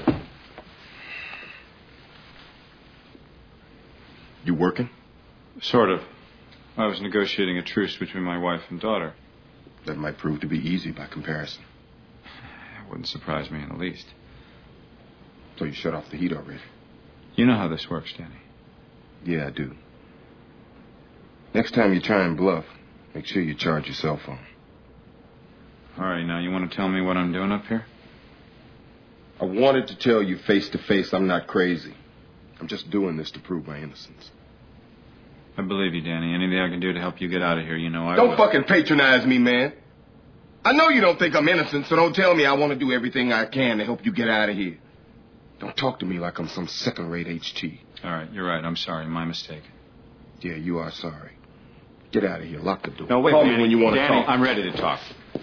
You working? Sort of. I was negotiating a truce between my wife and daughter. That might prove to be easy by comparison. It wouldn't surprise me in the least. So you shut off the heat already? You know how this works, Danny. Yeah, I do. Next time you try and bluff, make sure you charge your cell phone. All right, now you want to tell me what I'm doing up here? I wanted to tell you face to face I'm not crazy. I'm just doing this to prove my innocence. I believe you, Danny. Anything I can do to help you get out of here, you know I Don't will. fucking patronize me, man. I know you don't think I'm innocent, so don't tell me I want to do everything I can to help you get out of here. Don't talk to me like I'm some second-rate H T. All right, you're right. I'm sorry. My mistake. Yeah, you are sorry. Get out of here. Lock the door. No, wait, Call Danny, me when you want to Danny, talk. I'm ready to talk.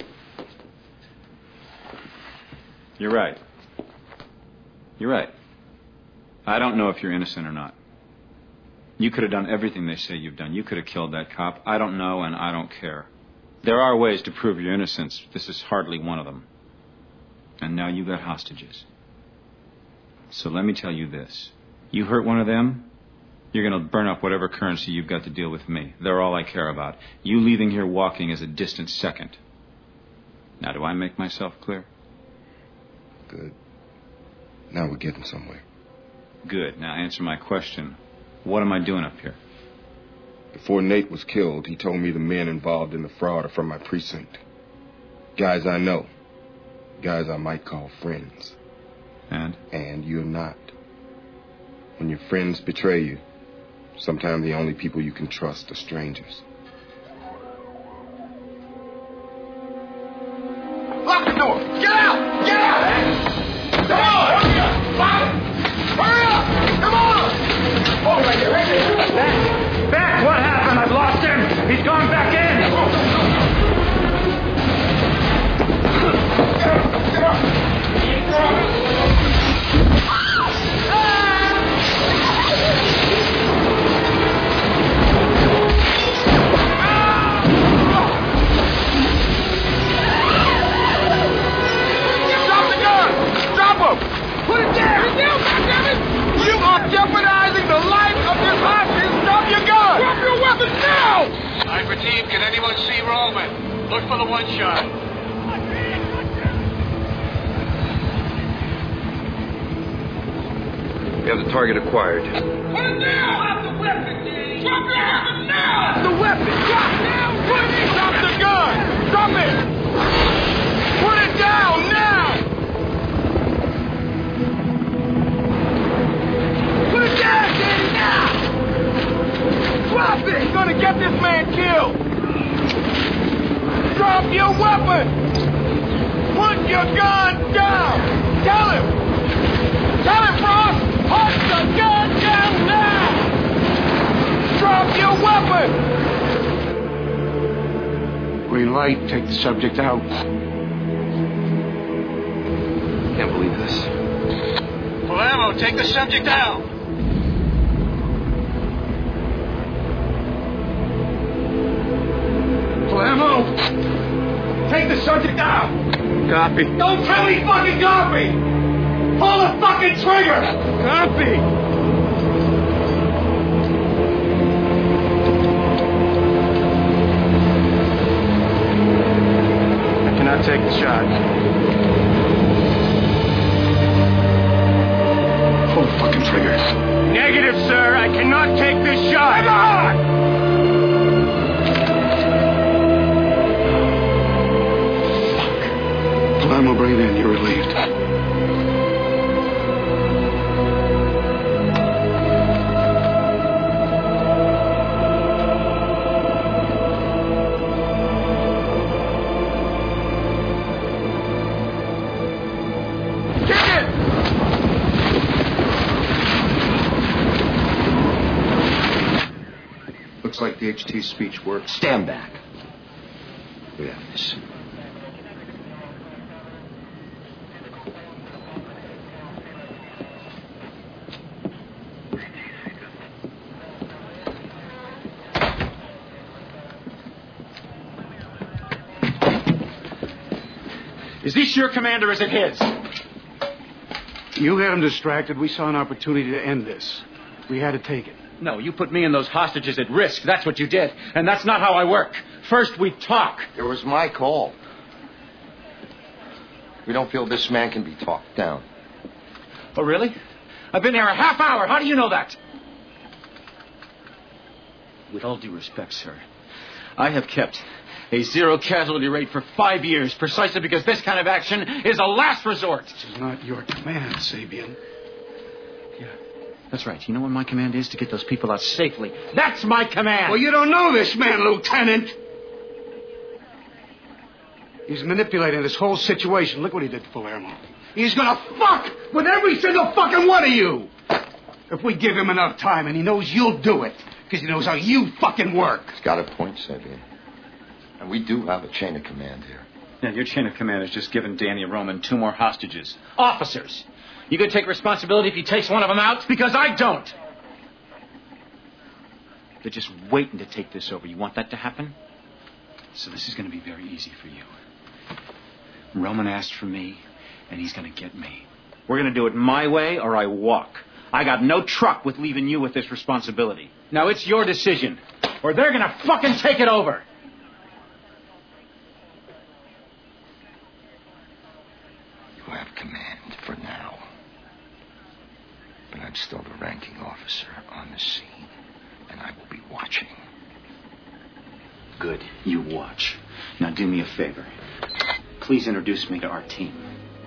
You're right. You're right. I don't know if you're innocent or not. You could have done everything they say you've done. You could have killed that cop. I don't know, and I don't care. There are ways to prove your innocence. This is hardly one of them. And now you got hostages. So let me tell you this. You hurt one of them, you're going to burn up whatever currency you've got to deal with me. They're all I care about. You leaving here walking is a distant second. Now, do I make myself clear? Good. Now we're getting somewhere. Good. Now answer my question. What am I doing up here? Before Nate was killed, he told me the men involved in the fraud are from my precinct. Guys I know. Guys I might call friends. And? And you're not. When your friends betray you, sometimes the only people you can trust are strangers. Lock the door! Get out! Get out! Come on! Hurry up! Lock it! Hurry up! Come on! Oh, right there, right there! Back! Back! What happened? I've lost him! He's gone back in! Get up! Get up! Get up! jeopardizing the life of this hostage. Drop your gun! Drop your weapons now! Sniper team, can anyone see Roman? Look for the one shot. We have the target acquired. Put it down! Drop the weapon, Danny! Drop your weapon now! The weapon! Drop down! Put it! Drop the gun! Drop it! Put it down now! Put it down, Danny, now! Drop it! You're gonna get this man killed! Drop your weapon! Put your gun down! Tell him! Tell him, Frost! Put the gun down now! Drop your weapon! Green light, take the subject out. Can't believe this. Palermo, take the subject out. Palermo! Take the subject out! Copy. Don't tell me fucking copy! Pull the fucking trigger! Copy! I cannot take the shot. Pull the fucking trigger. Negative, sir. I cannot take this shot. Come on! Palermo, bring it in. You're relieved. Looks like the H T speech worked. Stand back. We have this. Is this your command or is it his? You had him distracted. We saw an opportunity to end this. We had to take it. No, you put me and those hostages at risk. That's what you did. And that's not how I work. First, we talk. It was my call. We don't feel this man can be talked down. Oh, really? I've been here a half hour. How do you know that? With all due respect, sir, I have kept a zero casualty rate for five years precisely because this kind of action is a last resort. This is not your command, Sabian. Yeah, that's right. You know what my command is? To get those people out safely. That's my command! Well, you don't know this man, Lieutenant. He's manipulating this whole situation. Look what he did to Palermo. He's gonna fuck with every single fucking one of you. If we give him enough time, and he knows you'll do it, because he knows how you fucking work. He's got a point, Sabian. And we do have a chain of command here. Yeah, your chain of command has just given Danny Roman two more hostages. Officers! You gonna take responsibility if he takes one of them out? Because I don't! They're just waiting to take this over. You want that to happen? So this is gonna be very easy for you. Roman asked for me, and he's gonna get me. We're gonna do it my way, or I walk. I got no truck with leaving you with this responsibility. Now it's your decision, or they're gonna fucking take it over! You have command for now. But I'm still the ranking officer on the scene, and I will be watching. Good, you watch. Now do me a favor. Please introduce me to our team.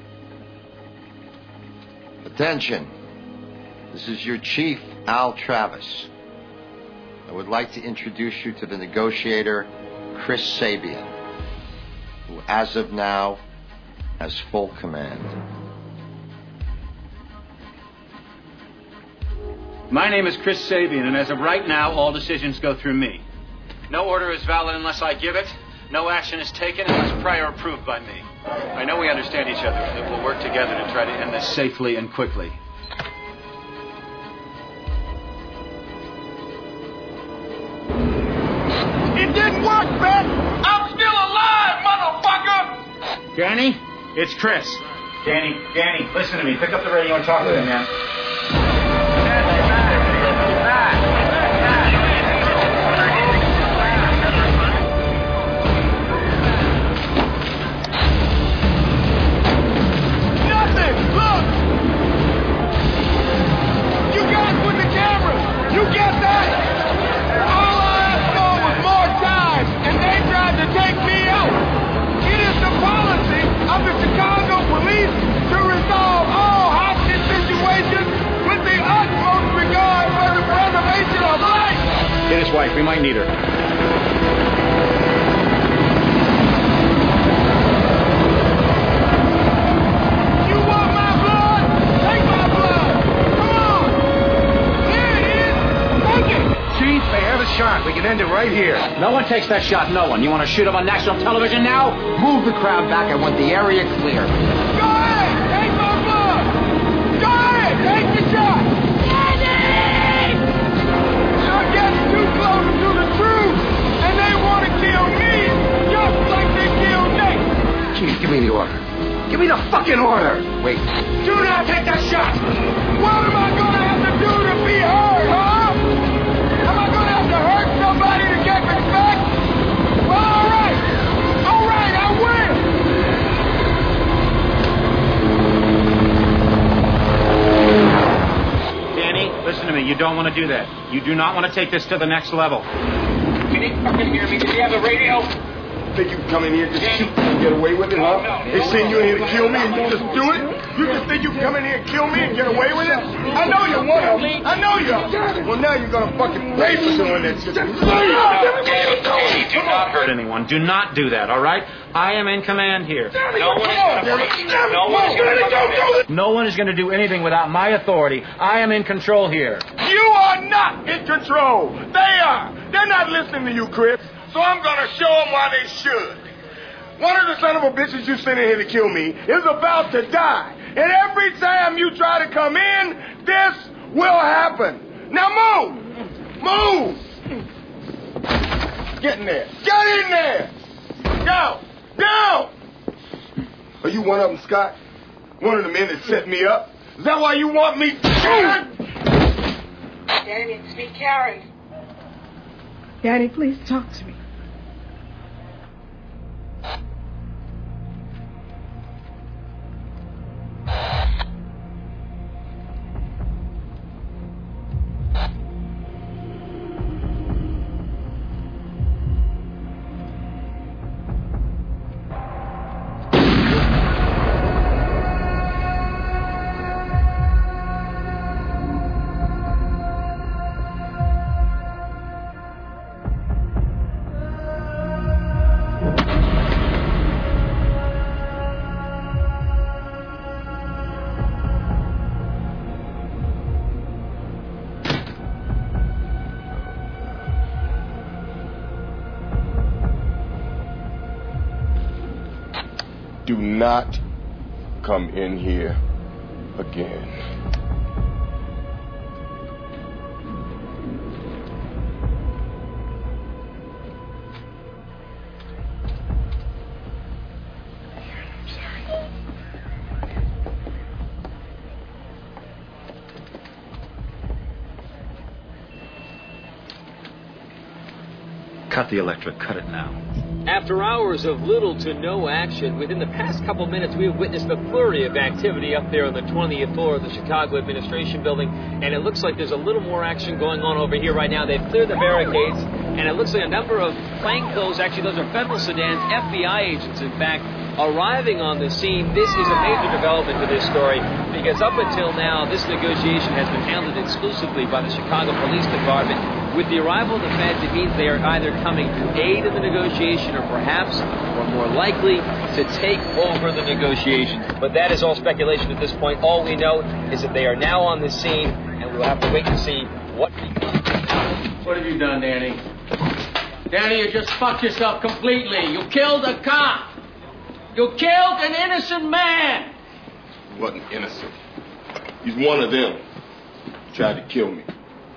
Attention. This is your chief, Al Travis. I would like to introduce you to the negotiator, Chris Sabian, who as of now has full command. My name is Chris Sabian, and as of right now, all decisions go through me. No order is valid unless I give it. No action is taken unless prior approved by me. I know we understand each other, and that we'll work together to try to end this safely and quickly. It didn't work, man! I'm still alive, motherfucker! Danny, it's Chris. Danny, Danny, listen to me. Pick up the radio and talk to him, man. Get his wife. We might need her. You want my blood? Take my blood! Come on! Here it is! Take it! Chief, they have a shot. We can end it right here. No one takes that shot. No one. You want to shoot him on national television now? Move the crowd back. I want the area clear. Go ahead! Take my blood! Go ahead! Take the shot! Daddy! You're getting too close to the truth, and they want to kill me just like they killed Nate. Chief, give me the order. Give me the fucking order. Wait. Do not take that shot! What am I gonna have to do to be heard, huh? Am I gonna have to hurt somebody to get respect? Well, all right. All right, I will. Danny, listen to me. You don't want to do that. You do not want to take this to the next level. Can he fucking hear me? Does he have the radio? Think you can come in here and just shoot and get away with it, huh? They send you in here to kill me and you just do it? You just think you can come in here and kill me and get away with it? I know you're one of them. I know you are. Well, now you're gonna fucking pay for doing that shit. Do not hurt anyone. Do not do that, all right? I am in command here. No one is gonna No one is gonna No one is going to do anything without my authority. I am in control here. You are not in control. They are. They're not listening to you, Chris. So I'm gonna show them why they should. One of the son of a bitches you sent in here to kill me is about to die. And every time you try to come in, this will happen. Now move! Move! Get in there. Get in there! Go! Go! Are you one of them, Scott? One of the men that set me up? Is that why you want me? Danny, it's me, Karen. Danny, please talk to me. Do not come in here again. Cut the electric. Cut it now. After hours of little to no action, within the past couple minutes, we have witnessed a flurry of activity up there on the twentieth floor of the Chicago Administration Building, and it looks like there's a little more action going on over here right now. They've cleared the barricades, and it looks like a number of plainclothes, actually those are federal sedans, F B I agents, in fact, arriving on the scene. This is a major development to this story, because up until now, this negotiation has been handled exclusively by the Chicago Police Department. With the arrival of the feds, it means they are either coming to aid in the negotiation or perhaps, or more likely, to take over the negotiations. But that is all speculation at this point. All we know is that they are now on the scene, and we'll have to wait to see what becomes. What have you done, Danny? Danny, you just fucked yourself completely. You killed a cop. You killed an innocent man. He wasn't innocent. He's one of them. He tried to kill me.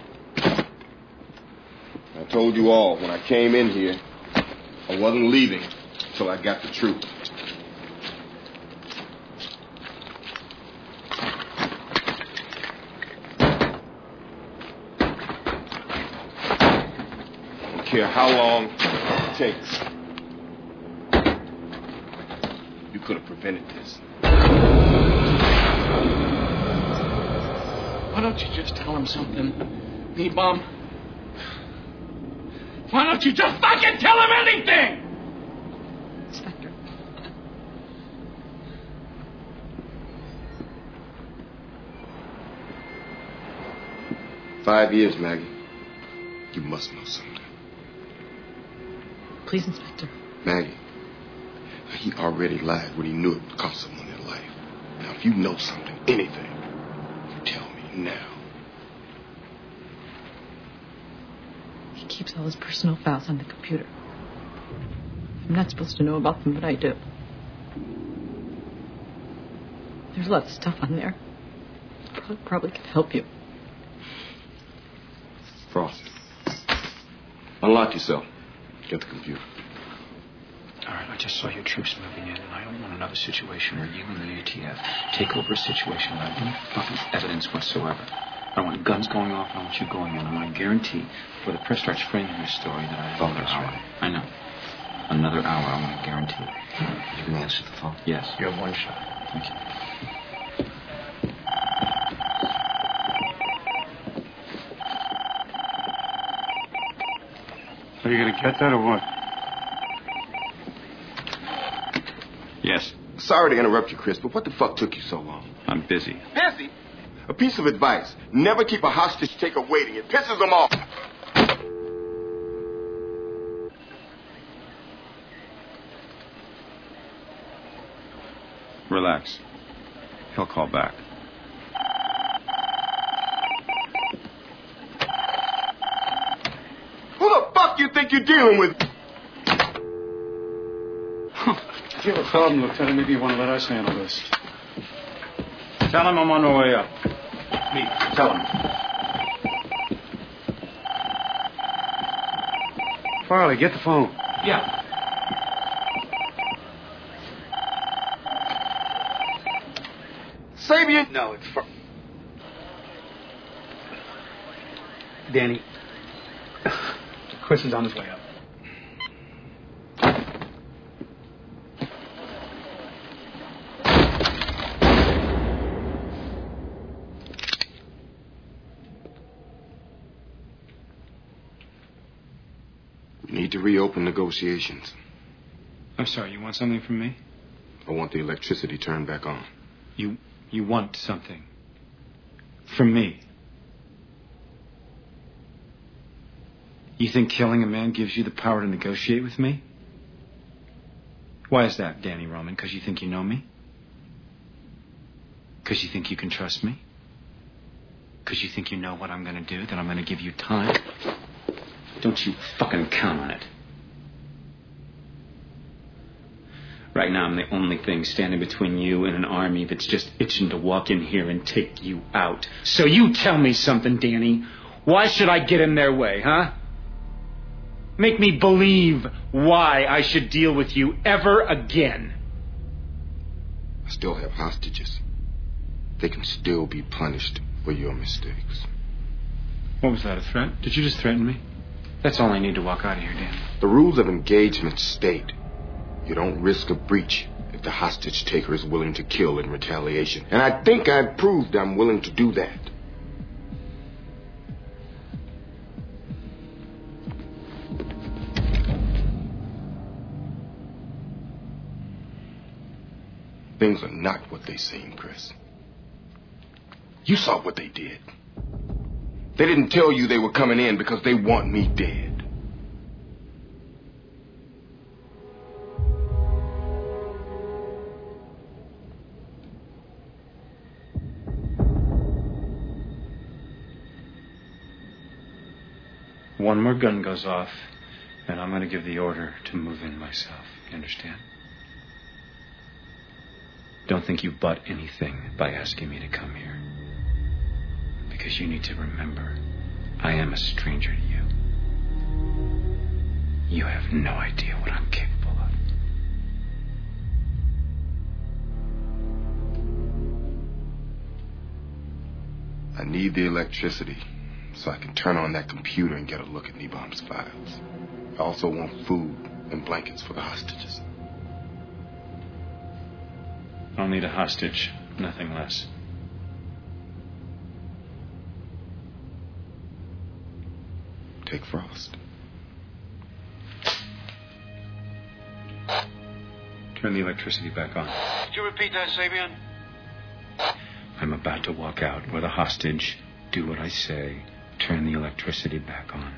I told you all when I came in here, I wasn't leaving until I got the truth. I don't care how long it takes. You could have prevented this. Why don't you just tell him something, Nebum? Why don't you just fucking tell him anything? Inspector. Five years, Maggie. You must know something. Please, Inspector. Maggie, he already lied when he knew it would cost someone their life. Now, if you know something, anything, you tell me now. He keeps all his personal files on the computer. I'm not supposed to know about them, but I do. There's a lot of stuff on there. Probably, probably could help you. Frost, unlock yourself. Get the computer. All right, I just saw your troops moving in, and I don't want another situation where you and the A T F take over a situation without any fucking evidence whatsoever. I don't want guns going off. I want you going in. I'm going to guarantee, before the press starts framing this story, that I Phone this hour. right. I know. Another hour, I'm going to guarantee it. You can answer the phone. Yes. You have one shot. Thank you. Are you going to get that or what? Yes. Sorry to interrupt you, Chris, but what the fuck took you so long? I'm busy. Busy? A piece of advice. Never keep a hostage taker waiting. It pisses them off. Relax. He'll call back. Who the fuck you think you're dealing with? If you have a problem, Lieutenant, maybe you want to let us handle this. Tell him I'm on my way up. Me, tell him. Farley, get the phone. Yeah. Sabian? No, it's for... Danny. Chris is on his way up. We need to reopen negotiations. I'm sorry, you want something from me? I want the electricity turned back on. You you want something from me? You think killing a man gives you the power to negotiate with me? Why is that, Danny Roman? Because you think you know me? Because you think you can trust me? Because you think you know what I'm going to do, that I'm going to give you time? Don't you fucking count on it. Right now, I'm the only thing standing between you and an army that's just itching to walk in here and take you out. So you tell me something, Danny. Why should I get in their way, huh? Make me believe why I should deal with you ever again. I still have hostages. They can still be punished for your mistakes. What was that, a threat? Did you just threaten me? That's all I need to walk out of here, Dan. The rules of engagement state you don't risk a breach if the hostage taker is willing to kill in retaliation. And I think I've proved I'm willing to do that. Things are not what they seem, Chris. You saw what they did. They didn't tell you they were coming in because they want me dead. One more gun goes off, and I'm going to give the order to move in myself. You understand? Don't think you bought anything by asking me to come here. Because you need to remember, I am a stranger to you. You have no idea what I'm capable of. I need the electricity so I can turn on that computer and get a look at Nebom's files. I also want food and blankets for the hostages. I'll need a hostage, nothing less. Take Frost. Turn the electricity back on. Could you repeat that, Sabian? I'm about to walk out with a hostage. Do what I say. turn the electricity back on.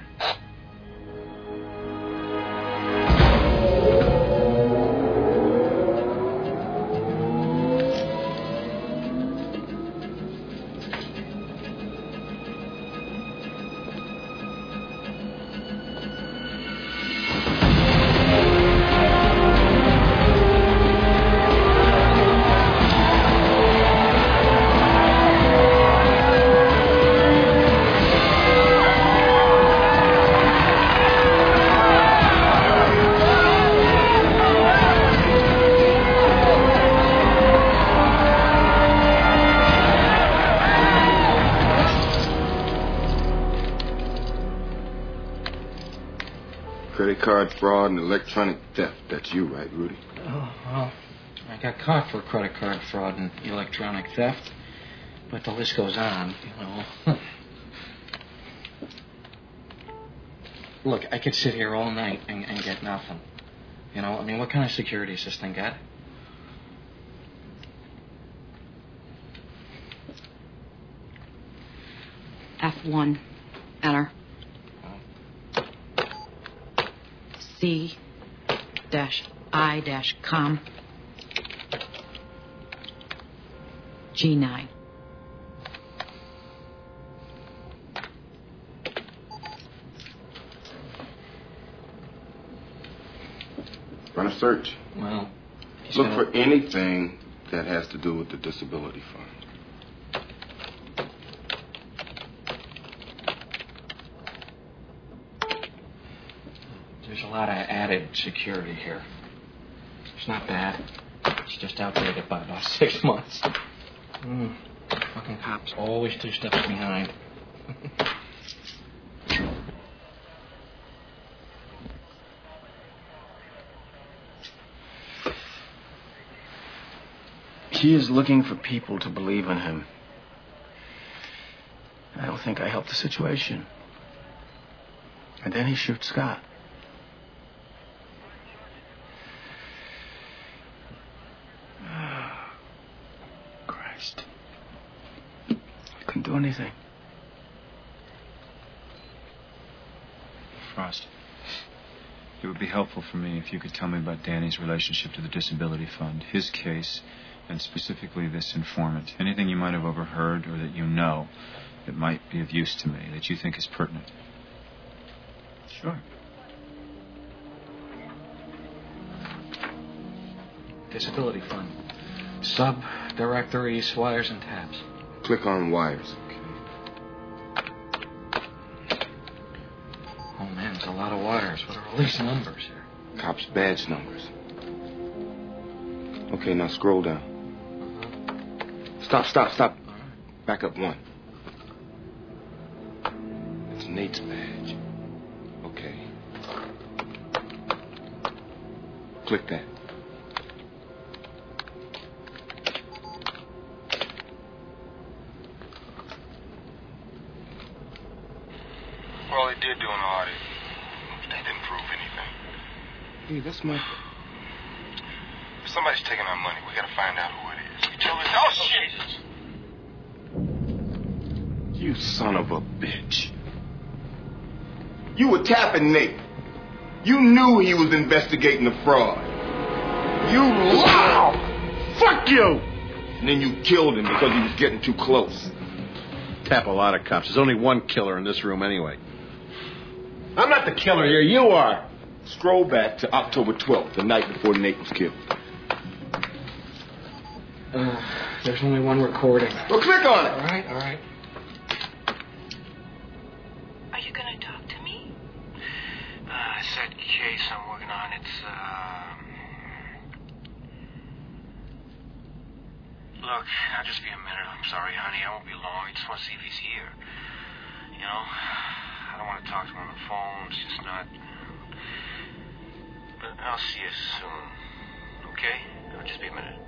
Credit card fraud and electronic theft. That's you, right, Rudy? Oh, well, I got caught for credit card fraud and electronic theft. But the list goes on, you know. Look, I could sit here all night and, and get nothing. You know, I mean, what kind of security does this thing got? F one. Enter. C dash I dash com G nine. Run a search. Well, look gonna... for anything that has to do with the disability fund. There's a lot of added security here. It's not bad. It's just outdated by about six months. Mm. Fucking cops always two steps behind. He is looking for people to believe in him. I don't think I helped the situation. And then he shoots Scott. Christ. I couldn't do anything. Frost, it would be helpful for me if you could tell me about Danny's relationship to the Disability Fund, his case, and specifically this informant. Anything you might have overheard or that you know that might be of use to me, that you think is pertinent. Sure. Disability Fund. Sub, directories, wires, and tabs. Click on wires. Oh, man, there's a lot of wires. What are all these numbers here? Cops' badge numbers. Okay, now scroll down. Stop, stop, stop. Back up one. It's Nate's badge. Okay. Click that. Well, they did do an audit. They didn't prove anything. Hey, that's my... If somebody's taking our money, we gotta find out who it is. You tell us... Oh, Jesus! You son of a bitch. You were tapping Nate. You knew he was investigating the fraud. You lied! Fuck you! And then you killed him because he was getting too close. Tap a lot of cops. There's only one killer in this room anyway. I'm not the killer here. You are. Scroll back to October twelfth, the night before Nate was killed. Uh, there's only one recording. Well, click on it. All right, all right. Are you going to talk to me? Uh, it's that case I'm working on. It's, uh... Look, I'll just be a minute. I'm sorry, honey. I won't be long. I just want to see if he's here. You know? I don't want to talk to him on the phone. It's just not... But I'll see you soon. Okay? It'll just be a minute.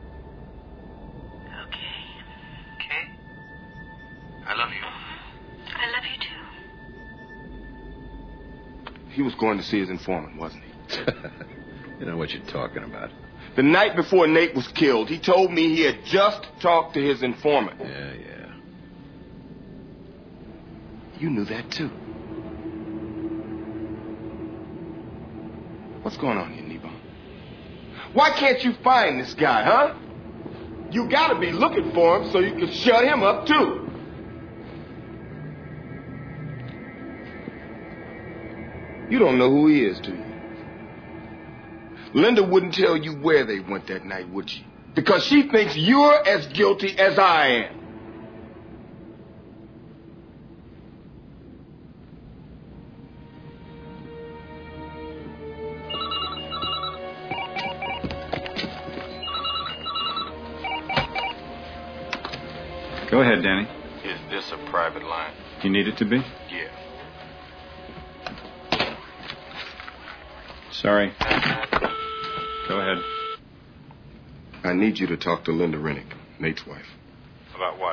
Okay. Okay? I love you. I love you too. He was going to see his informant, wasn't he? You know what you're talking about. The night before Nate was killed, he told me he had just talked to his informant. Yeah, yeah. You knew that, too. What's going on here, Nebo? Why can't you find this guy, huh? You gotta be looking for him so you can shut him up, too. You don't know who he is, do you? Linda wouldn't tell you where they went that night, would she? Because she thinks you're as guilty as I am. Go ahead, Danny. Is this a private line? You need it to be? Yeah. Sorry. Go ahead. I need you to talk to Linda Rennick, Nate's wife. About what?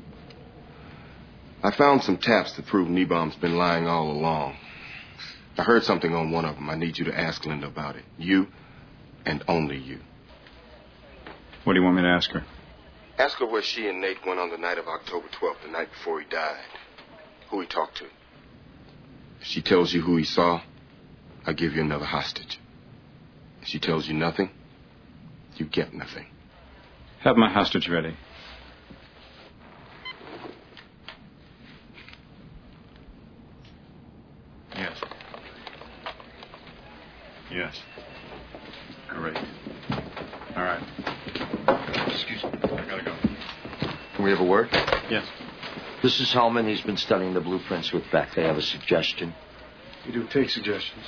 I found some taps that prove Nebom's been lying all along. I heard something on one of them. I need you to ask Linda about it. You, and only you. What do you want me to ask her? Ask her where she and Nate went on the night of October twelfth, the night before he died. Who he talked to. If she tells you who he saw, I'll give you another hostage. If she tells you nothing, you get nothing. Have my hostage ready. Yes. Yes. Great. All right. Excuse me. I gotta go. Can we have a word? Yes. This is Hellman. He's been studying the blueprints with Beck. They have a suggestion. You do take suggestions.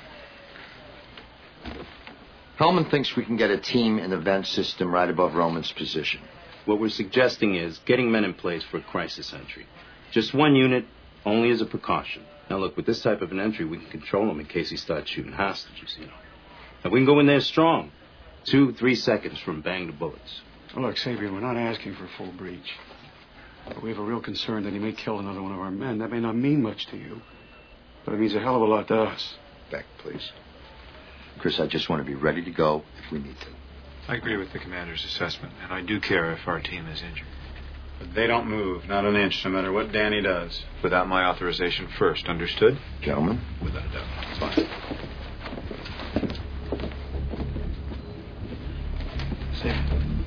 Hellman thinks we can get a team and event system right above Roman's position. What we're suggesting is getting men in place for a crisis entry. Just one unit, only as a precaution. Now, look, with this type of an entry, we can control him in case he starts shooting hostages, you know. Now, we can go in there strong. Two, three seconds from bang to bullets. Well, look, Sabian, we're not asking for a full breach. But we have a real concern that he may kill another one of our men. That may not mean much to you, but it means a hell of a lot to us. Beck, please. Chris, I just want to be ready to go if we need to. I agree with the commander's assessment, and I do care if our team is injured. But they don't move, not an inch, no matter what Danny does. Without my authorization first, understood? Gentlemen? Without a doubt. Fine. Safe.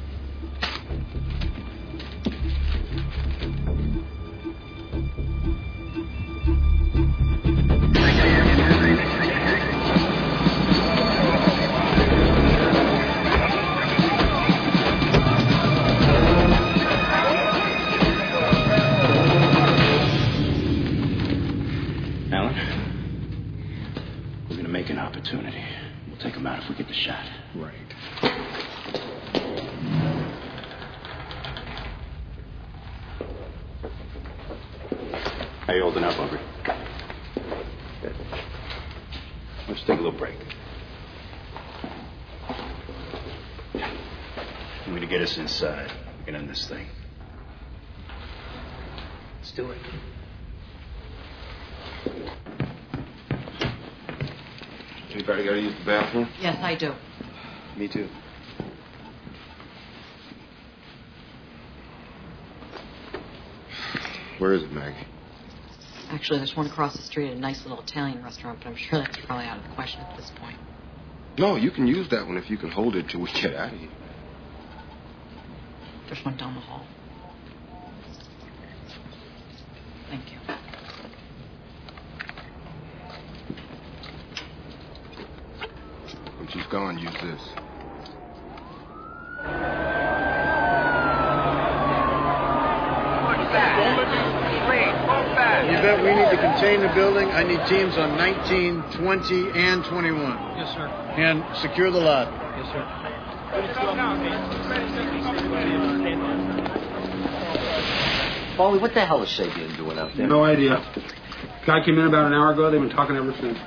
Opportunity. We'll take him out if we get the shot. Right. How you holding up, Humphrey? Good. Let's take a little break. I'm going to get us inside. Get in this thing. Let's do it. Anybody got to use the bathroom? Yes, I do. Me too. Where is it, Maggie? Actually, there's one across the street at a nice little Italian restaurant, but I'm sure that's probably out of the question at this point. No, you can use that one if you can hold it till we get out of here. There's one down the hall. Thank you. When she's gone, use this. You bet we need to contain the building. I need teams on nineteen, twenty, and twenty-one. Yes, sir. And secure the lot. Yes, sir. Paulie, what the hell is Sabian doing out there? No idea. Guy came in about an hour ago. They've been talking ever since.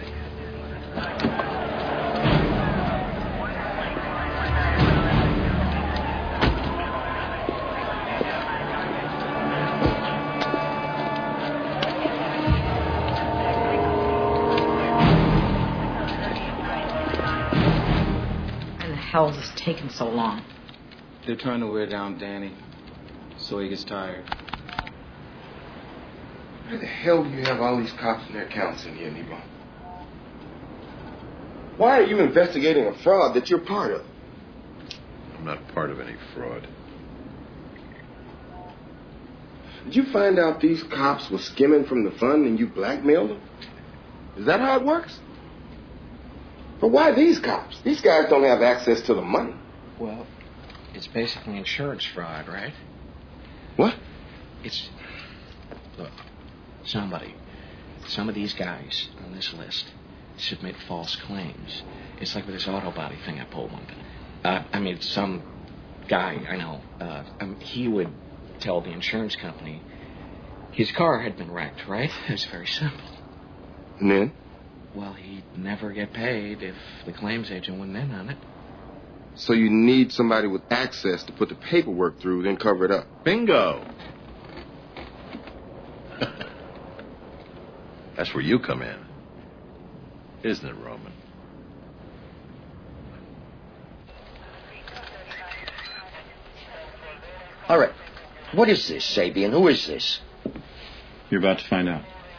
How is this taking so long? They're trying to wear down Danny so he gets tired. Why the hell do you have all these cops and their accounts in here, Nebo? Why are you investigating a fraud that you're part of? I'm not part of any fraud. Did you find out these cops were skimming from the fund and you blackmailed them? Is that how it works? But why these cops? These guys don't have access to the money. Well, it's basically insurance fraud, right? What? It's... Look, somebody, some of these guys on this list submit false claims. It's like with this auto body thing I pulled one time. Uh, I mean, some guy, I know, uh, um, he would tell the insurance company his car had been wrecked, right? It's very simple. And then? Well, he'd never get paid if the claims agent went in on it. So you need somebody with access to put the paperwork through, then cover it up. Bingo! That's where you come in. Isn't it, Roman? All right. What is this, Sabian? Who is this? You're about to find out.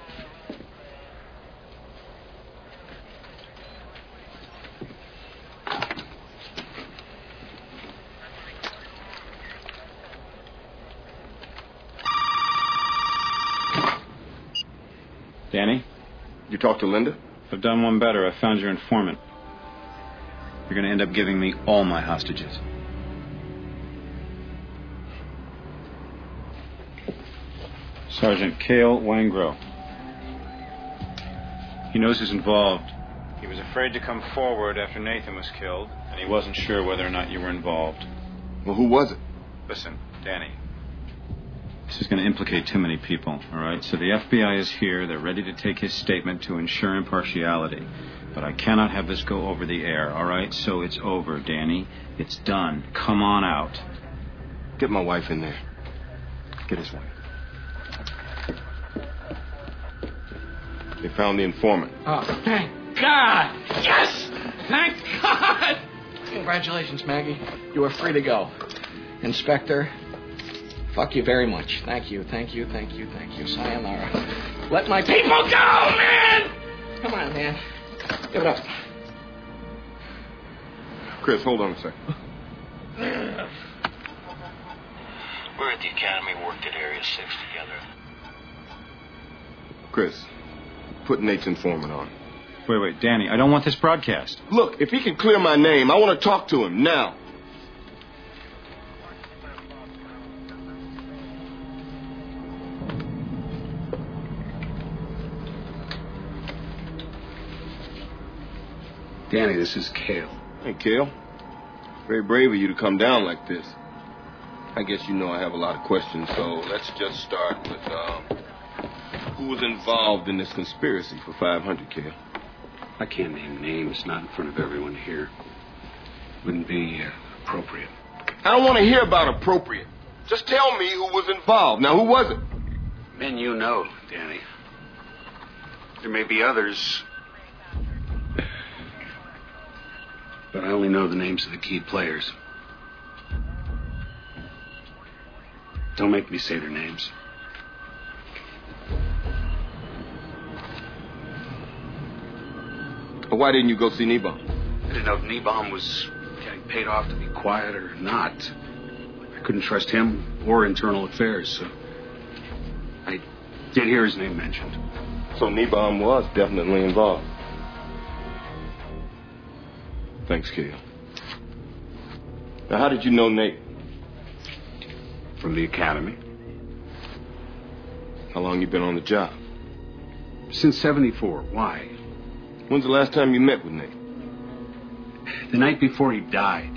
Danny? You talked to Linda? I've done one better. I found your informant. You're going to end up giving me all my hostages. Sergeant Cale Wangro. He knows who's involved. He was afraid to come forward after Nathan was killed, and he wasn't sure whether or not you were involved. Well, who was it? Listen, Danny. This is going to implicate too many people, all right? So the F B I is here. They're ready to take his statement to ensure impartiality. But I cannot have this go over the air, all right? So it's over, Danny. It's done. Come on out. Get my wife in there. Get his wife. They found the informant. Oh, thank God! Yes! Thank God! Congratulations, Maggie. You are free to go. Inspector, fuck you very much. Thank you, thank you, thank you, thank you. Sayonara. Let my people go, man! Come on, man. Give it up. Chris, hold on a second. We're at the academy, worked at Area six together. Chris, put Nate's informant on. Wait, wait, Danny, I don't want this broadcast. Look, if he can clear my name, I want to talk to him now. Danny, this is Cale. Hey, Cale. Very brave of you to come down like this. I guess you know I have a lot of questions, so let's just start with, um, who was involved in this conspiracy for five hundred, Cale? I can't name names, not in front of everyone here. Wouldn't be uh, appropriate. I don't want to hear about appropriate. Just tell me who was involved. Now, who was it? Men you know, Danny. There may be others, but I only know the names of the key players. Don't make me say their names. But why didn't you go see Nebom? I didn't know if Nebom was getting paid off to be quiet or not. I couldn't trust him or internal affairs, so I did hear his name mentioned. So Nebom was definitely involved. Thanks, Cale. Now, how did you know Nate? From the academy. How long you been on the job? Since seventy-four. Why? When's the last time you met with Nate? The night before he died.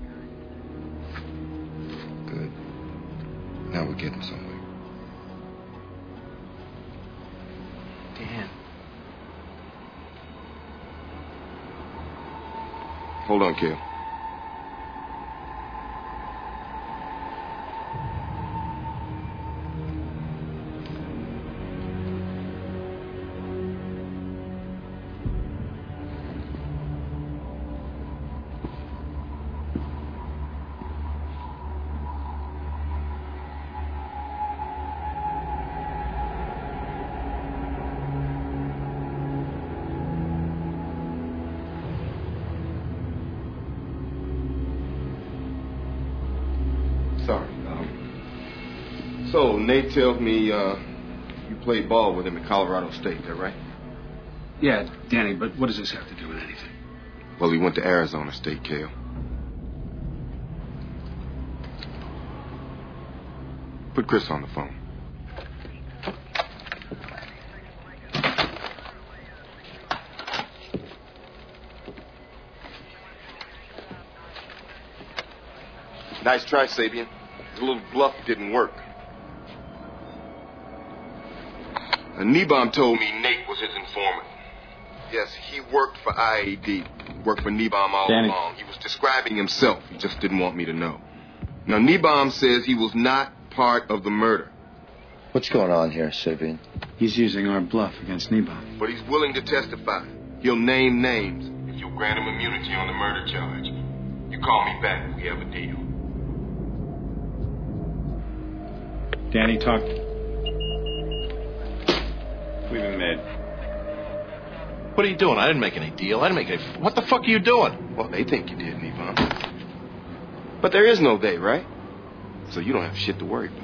Good. Now we're getting somewhere. Dan. Hold on, Cale. So, Nate tells me uh, you played ball with him at Colorado State, is that right? Yeah, Danny, but what does this have to do with anything? Well, he went to Arizona State, Cale. Put Chris on the phone. Nice try, Sabian. The little bluff didn't work. And Nebom told me Nate was his informant. Yes, he worked for I A D. Worked for Nebom all Danny. along. He was describing himself. He just didn't want me to know. Now, Nebom says he was not part of the murder. What's going on here, Sabian? He's using our bluff against Nebom. But he's willing to testify. He'll name names if you'll grant him immunity on the murder charge. You call me back. We have a deal. Danny, talk. We've been made. What are you doing? I didn't make any deal. I didn't make any... What the fuck are you doing? Well, they think you did, Nebom. But there is no they, right? So you don't have shit to worry about.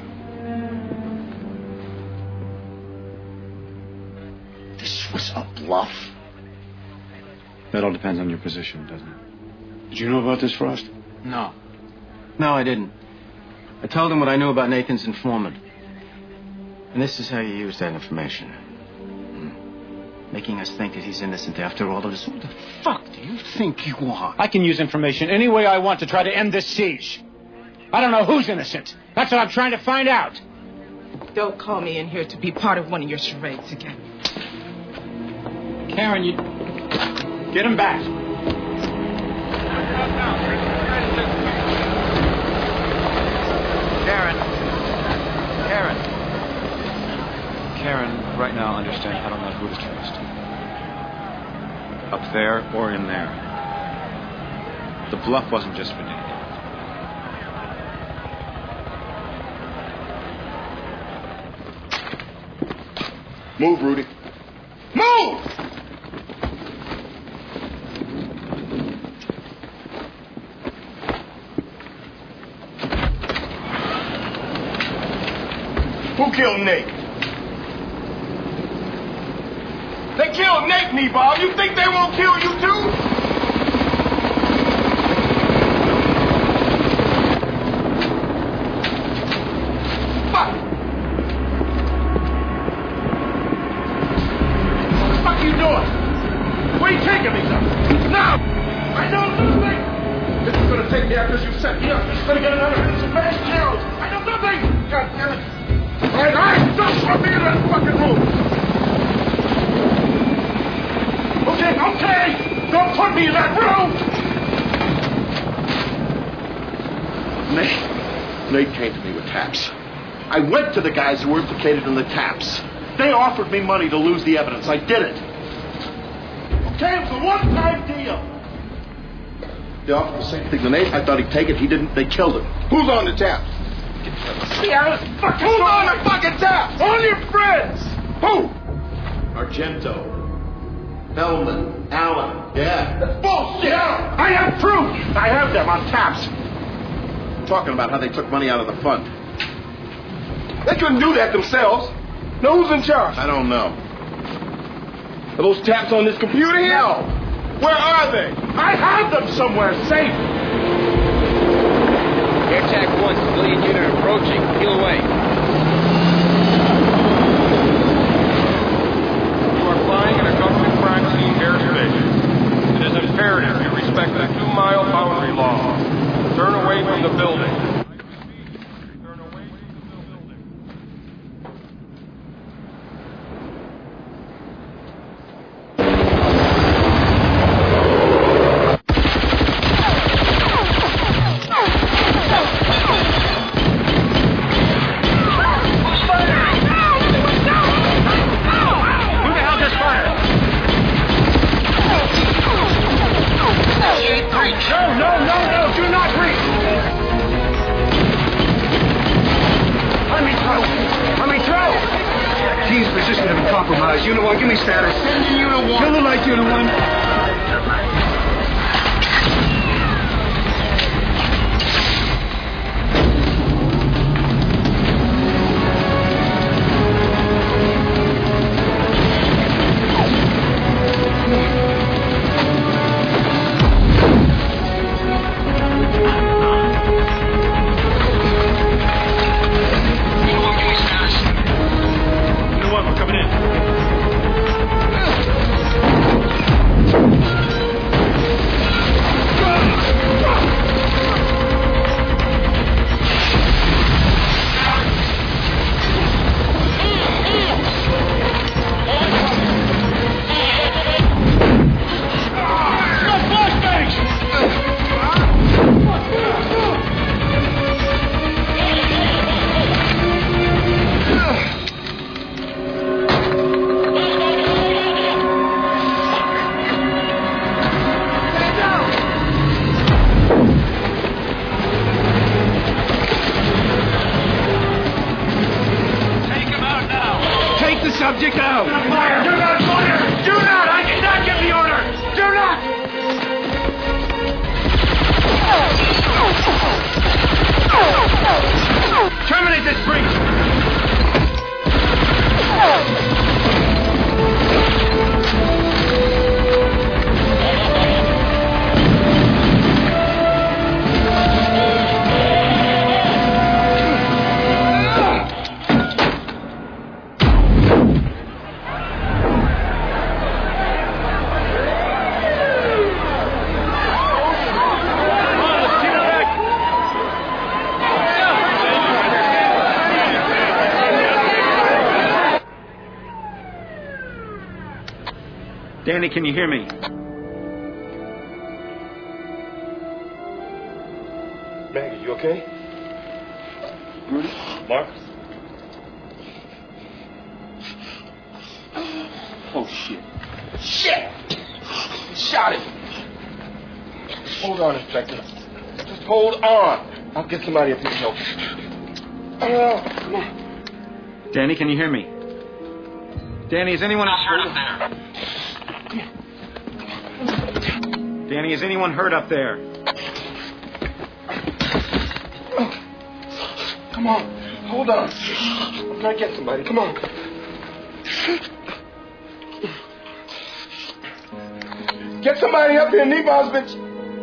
This was a bluff? That all depends on your position, doesn't it? Did you know about this, Frost? No. No, I didn't. I told him what I knew about Nathan's informant. And this is how you use that information. Hmm. Making us think that he's innocent after all of this. What the fuck do you think you are? I can use information any way I want to try to end this siege. I don't know who's innocent. That's what I'm trying to find out. Don't call me in here to be part of one of your charades again. Karen, you... Get him back. Karen. Karen. Karen, right now, understand, I don't know who to trust. Up there or in there. The bluff wasn't just for Nate. Move, Rudy. Move! Who killed Nate? They killed Nate, Nebom. You think they won't kill you too? Fuck! What the fuck are you doing? Where are you taking me, son? Now! I know nothing! This is gonna take me out because you set me up. You're gonna get another innocent man killed. I know nothing! God damn it! All right, all right, don't put me in that fucking room. Okay, okay, don't put me in that room. Nate, Nate came to me with taps. I went to the guys who were implicated in the taps. They offered me money to lose the evidence. I did it. Okay, it was a one-time deal. They offered the same thing to Nate. I thought he'd take it. He didn't. They killed him. Who's on the taps? Yeah, fucking who's on the fucking taps? All your friends. Who? Argento. Hellman. Allen. Yeah. That's bullshit. I have proof. I have them on taps. I'm talking about how they took money out of the fund. They couldn't do that themselves. Now who's in charge? I don't know. Are those taps on this computer here? No. Where are they? I have them somewhere safe. Air Attack one, civilian unit approaching. Peel away. You are flying in a government crime scene airspace. It is imperative you respect the two-mile boundary law. Turn away from the building. subject out! Fire! Do not fire! Do not! I did not give the order! Do not! Terminate this breach! Danny, can you hear me? Maggie, you okay? Rudy? Mark? Oh, shit. Shit! He shot him. Just hold on, Inspector. Just hold on. I'll get somebody up here to help you. Oh, come on. Danny, can you hear me? Danny, is anyone else hurt up there? Danny, is anyone hurt up there? Come on. Hold on. I'm trying to get somebody. Come on. Get somebody up here, Nebosvich.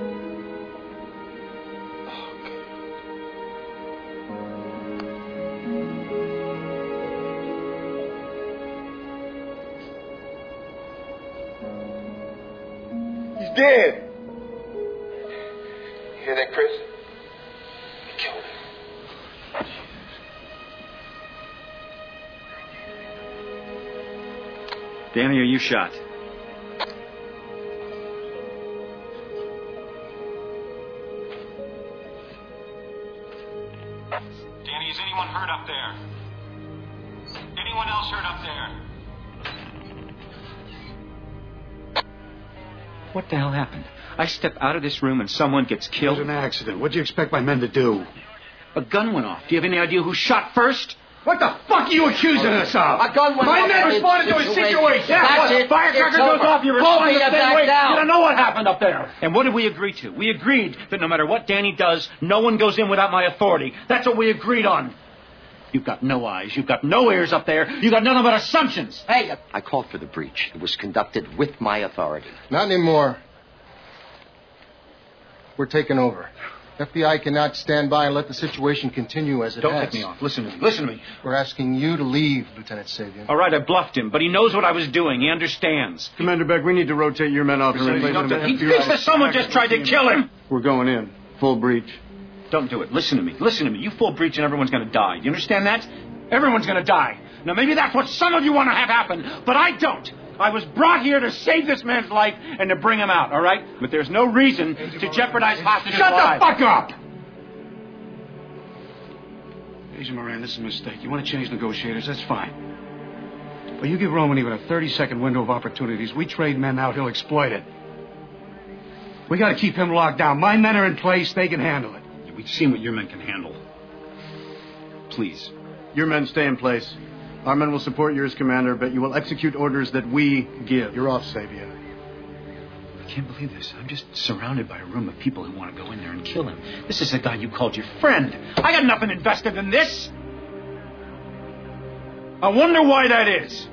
He's dead. You hear that, Chris? He killed him. Danny, are you shot? Danny, is anyone hurt up there? Anyone else hurt up there? What the hell happened? I step out of this room and someone gets killed? It was an accident. What do you expect my men to do? A gun went off. Do you have any idea who shot first? What the fuck are you accusing us of? A gun went My off. men responded to a situation. That's Yeah, what? it. Firecracker It's goes over. off, you Told respond me the to same back way. down. You don't know what happened up there. And what did we agree to? We agreed that no matter what Danny does, no one goes in without my authority. That's what we agreed on. You've got no eyes. You've got no ears up there. You've got nothing but assumptions. Hey, I called for the breach. It was conducted with my authority. Not anymore. We're taking over. F B I cannot stand by and let the situation continue as it Don't has. take me off. Listen to me. Listen to me. We're asking you to leave, Lieutenant Sabian. All right, I bluffed him, but he knows what I was doing. He understands. Commander Beck, we need to rotate your men off and replace them. He thinks that someone just tried to kill him. We're going in. Full breach. Don't do it. Listen to me. Listen to me. You full breach and everyone's going to die. You understand that? Everyone's going to die. Now, maybe that's what some of you want to have happen, but I don't. I was brought here to save this man's life and to bring him out, all right? But there's no reason to jeopardize hostages' Shut lives. the fuck up! Agent Moran, this is a mistake. You want to change negotiators, that's fine. But you give Roman even a thirty-second window of opportunities. We trade men out, he'll exploit it. We got to keep him locked down. My men are in place, they can handle it. We've seen what your men can handle. Please. Your men stay in place. Our men will support you as commander, but you will execute orders that we give. You're off, Sabian. I can't believe this. I'm just surrounded by a room of people who want to go in there and kill him. This is the guy you called your friend. I got nothing invested in this. I wonder why that is.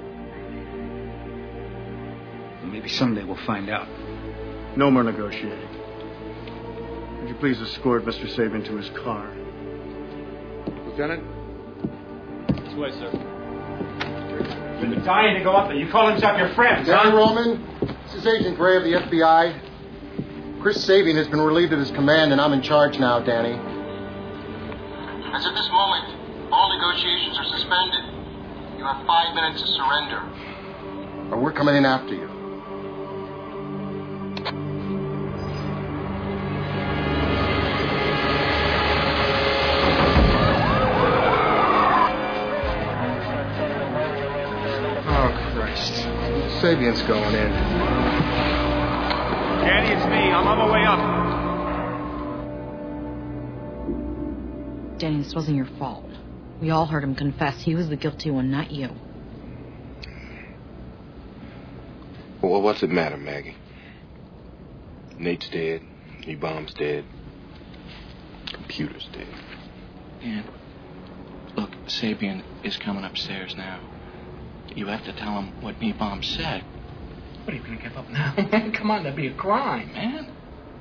Maybe someday we'll find out. No more negotiating. Would you please escort Mister Sabian to his car? Lieutenant? This way, sir. You've been dying to go up there. You call himself your friend, Danny huh? Roman, this is Agent Gray of the F B I. Chris Sabian has been relieved of his command, and I'm in charge now, Danny. As of this moment, all negotiations are suspended. You have five minutes to surrender. Or we're coming in after you. Sabian's going in. Danny, it's me. I'm on my way up. Danny, this wasn't your fault. We all heard him confess. He was the guilty one, not you. Well, what's it matter, Maggie? Nate's dead. Nebom's dead. Computer's dead. Dan, look, Sabian is coming upstairs now. You have to tell him what Nebom said. What, are you going to give up now? Man, come on, that'd be a crime, man.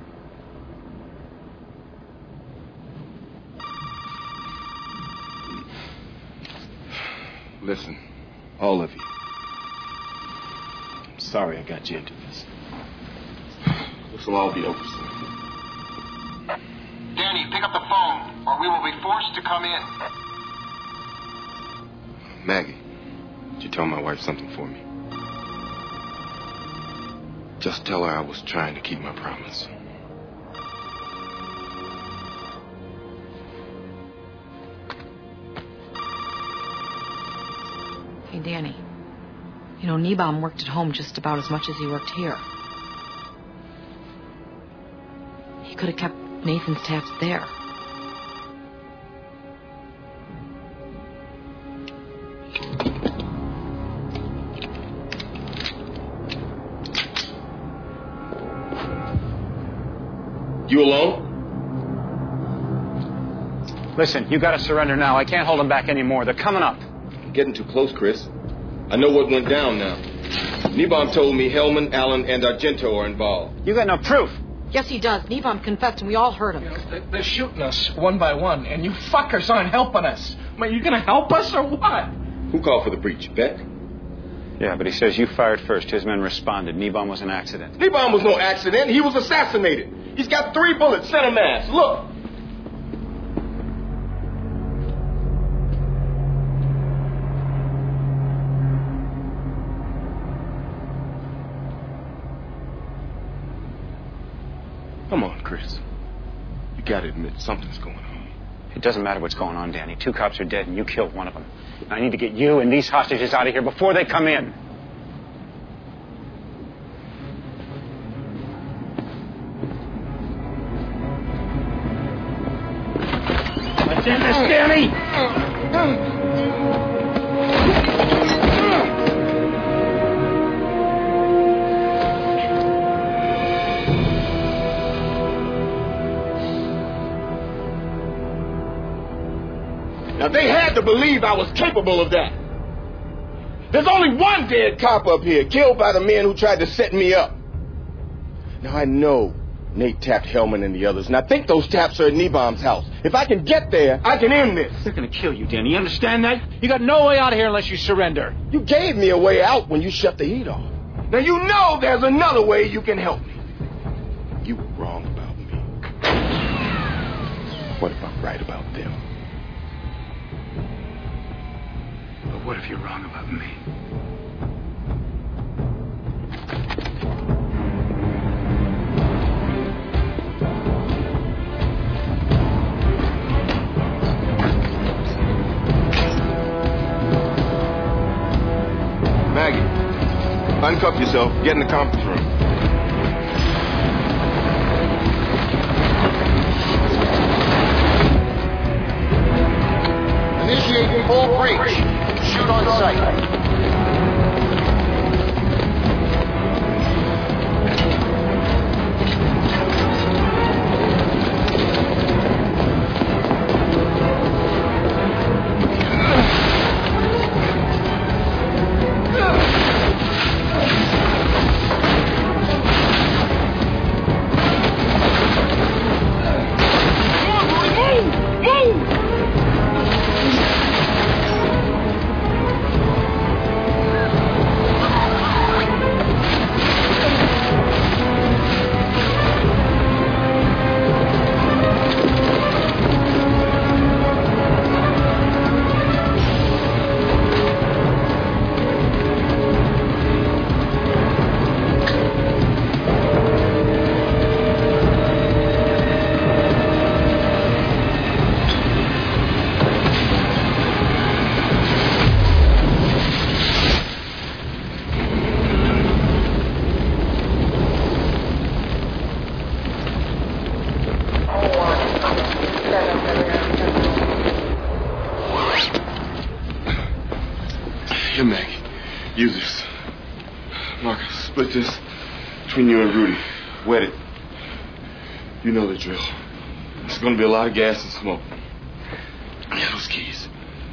Listen, all of you. I'm sorry I got you into this. This will all be over soon. Danny, pick up the phone, or we will be forced to come in. Maggie, did you tell my wife something for me? Just tell her I was trying to keep my promise. Hey, Danny. You know, Nebom worked at home just about as much as he worked here. He could have kept Nathan's taps there. You alone? Listen, you gotta surrender now. I can't hold them back anymore. They're coming up. You're getting too close, Chris. I know what went down now. Nebom told me Hellman, Allen, and Argento are involved. You got no proof. Yes, he does. Nebom confessed, and we all heard him. They're shooting us one by one, and you fuckers aren't helping us. Man, you gonna help us or what? Who called for the breach, Beck? Yeah, but he says you fired first. His men responded. Nebom was an accident. Nebom was no accident. He was assassinated. He's got three bullets, center mass. Look. Come on, Chris. You gotta admit something's going on. It doesn't matter what's going on, Danny. Two cops are dead, and you killed one of them. I need to get you and these hostages out of here before they come in. Let's end this, Danny! Now, they had to believe I was capable of that. There's only one dead cop up here, killed by the men who tried to set me up. Now, I know Nate tapped Hellman and the others, and I think those taps are at Nebom's house. If I can get there, I can end this. They're gonna kill you, Danny. You understand that? You got no way out of here unless you surrender. You gave me a way out when you shut the heat off. Now, you know there's another way you can help me. You were wrong about me. What if I'm right about them? But what if you're wrong about me? Maggie, uncuff yourself. Get in the conference room. Initiate full breach. Shoot on sight. Marcus, split this between you and Rudy. Wet it. You know the drill. There's going to be a lot of gas and smoke. Get those keys.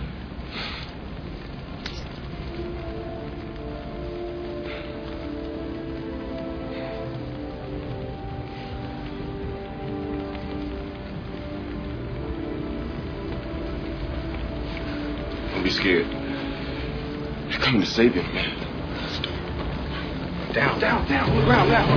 Don't be scared. You're coming to save him, man. Down, down, down. Look around now.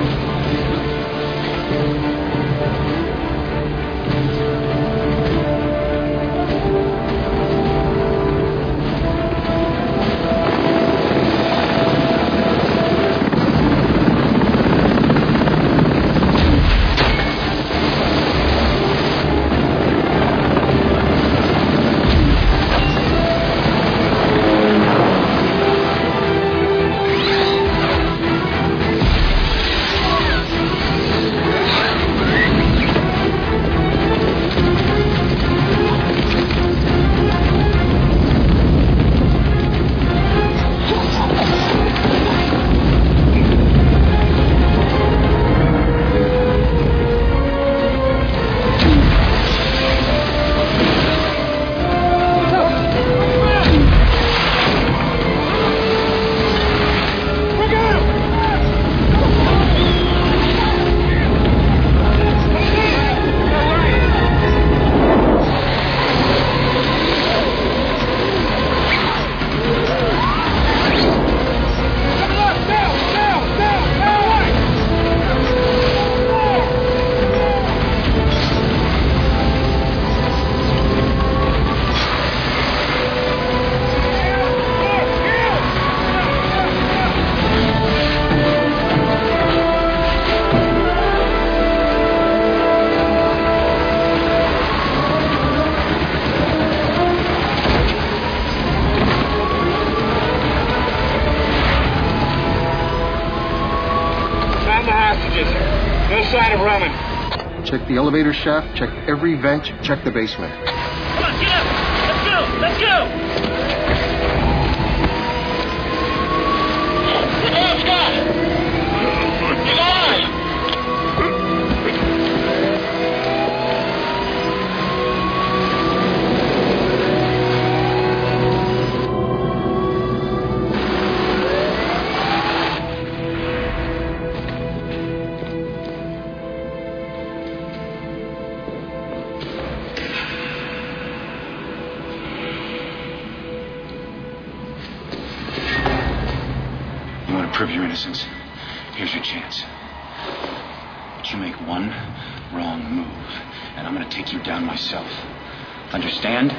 Check the elevator shaft, check every vent, check the basement. Come on, get up! Let's go! Let's go! Come on, Scott! Come on! Prove your innocence. Here's your chance. But you make one wrong move, and I'm going to take you down myself. Understand?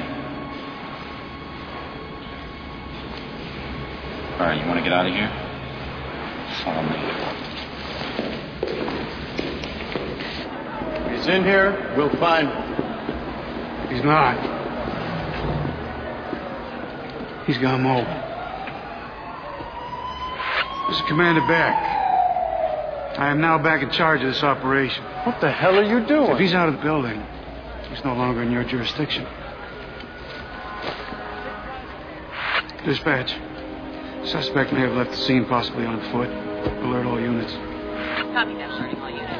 All right, you want to get out of here? Follow me. If he's in here, we'll find him. He's not. He's gone mobile. This is Commander Beck. I am now back in charge of this operation. What the hell are you doing? If he's out of the building, he's no longer in your jurisdiction. Dispatch. Suspect may have left the scene, possibly on foot. Alert all units. Copy that, alerting all units.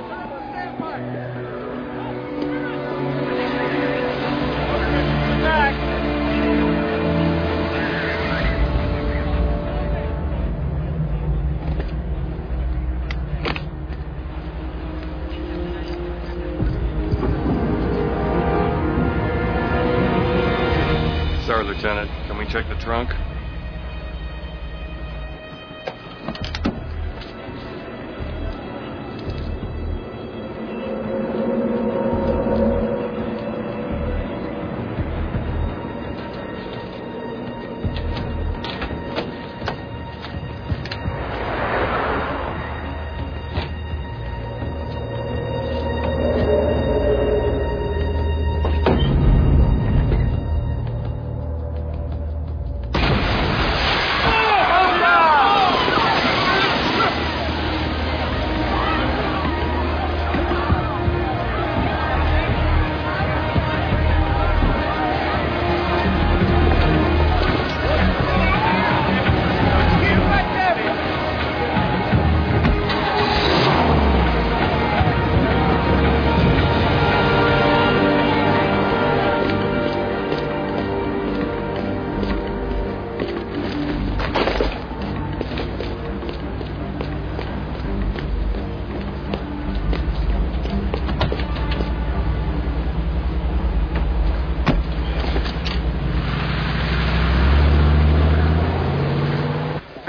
Sorry, Lieutenant. Can we check the trunk?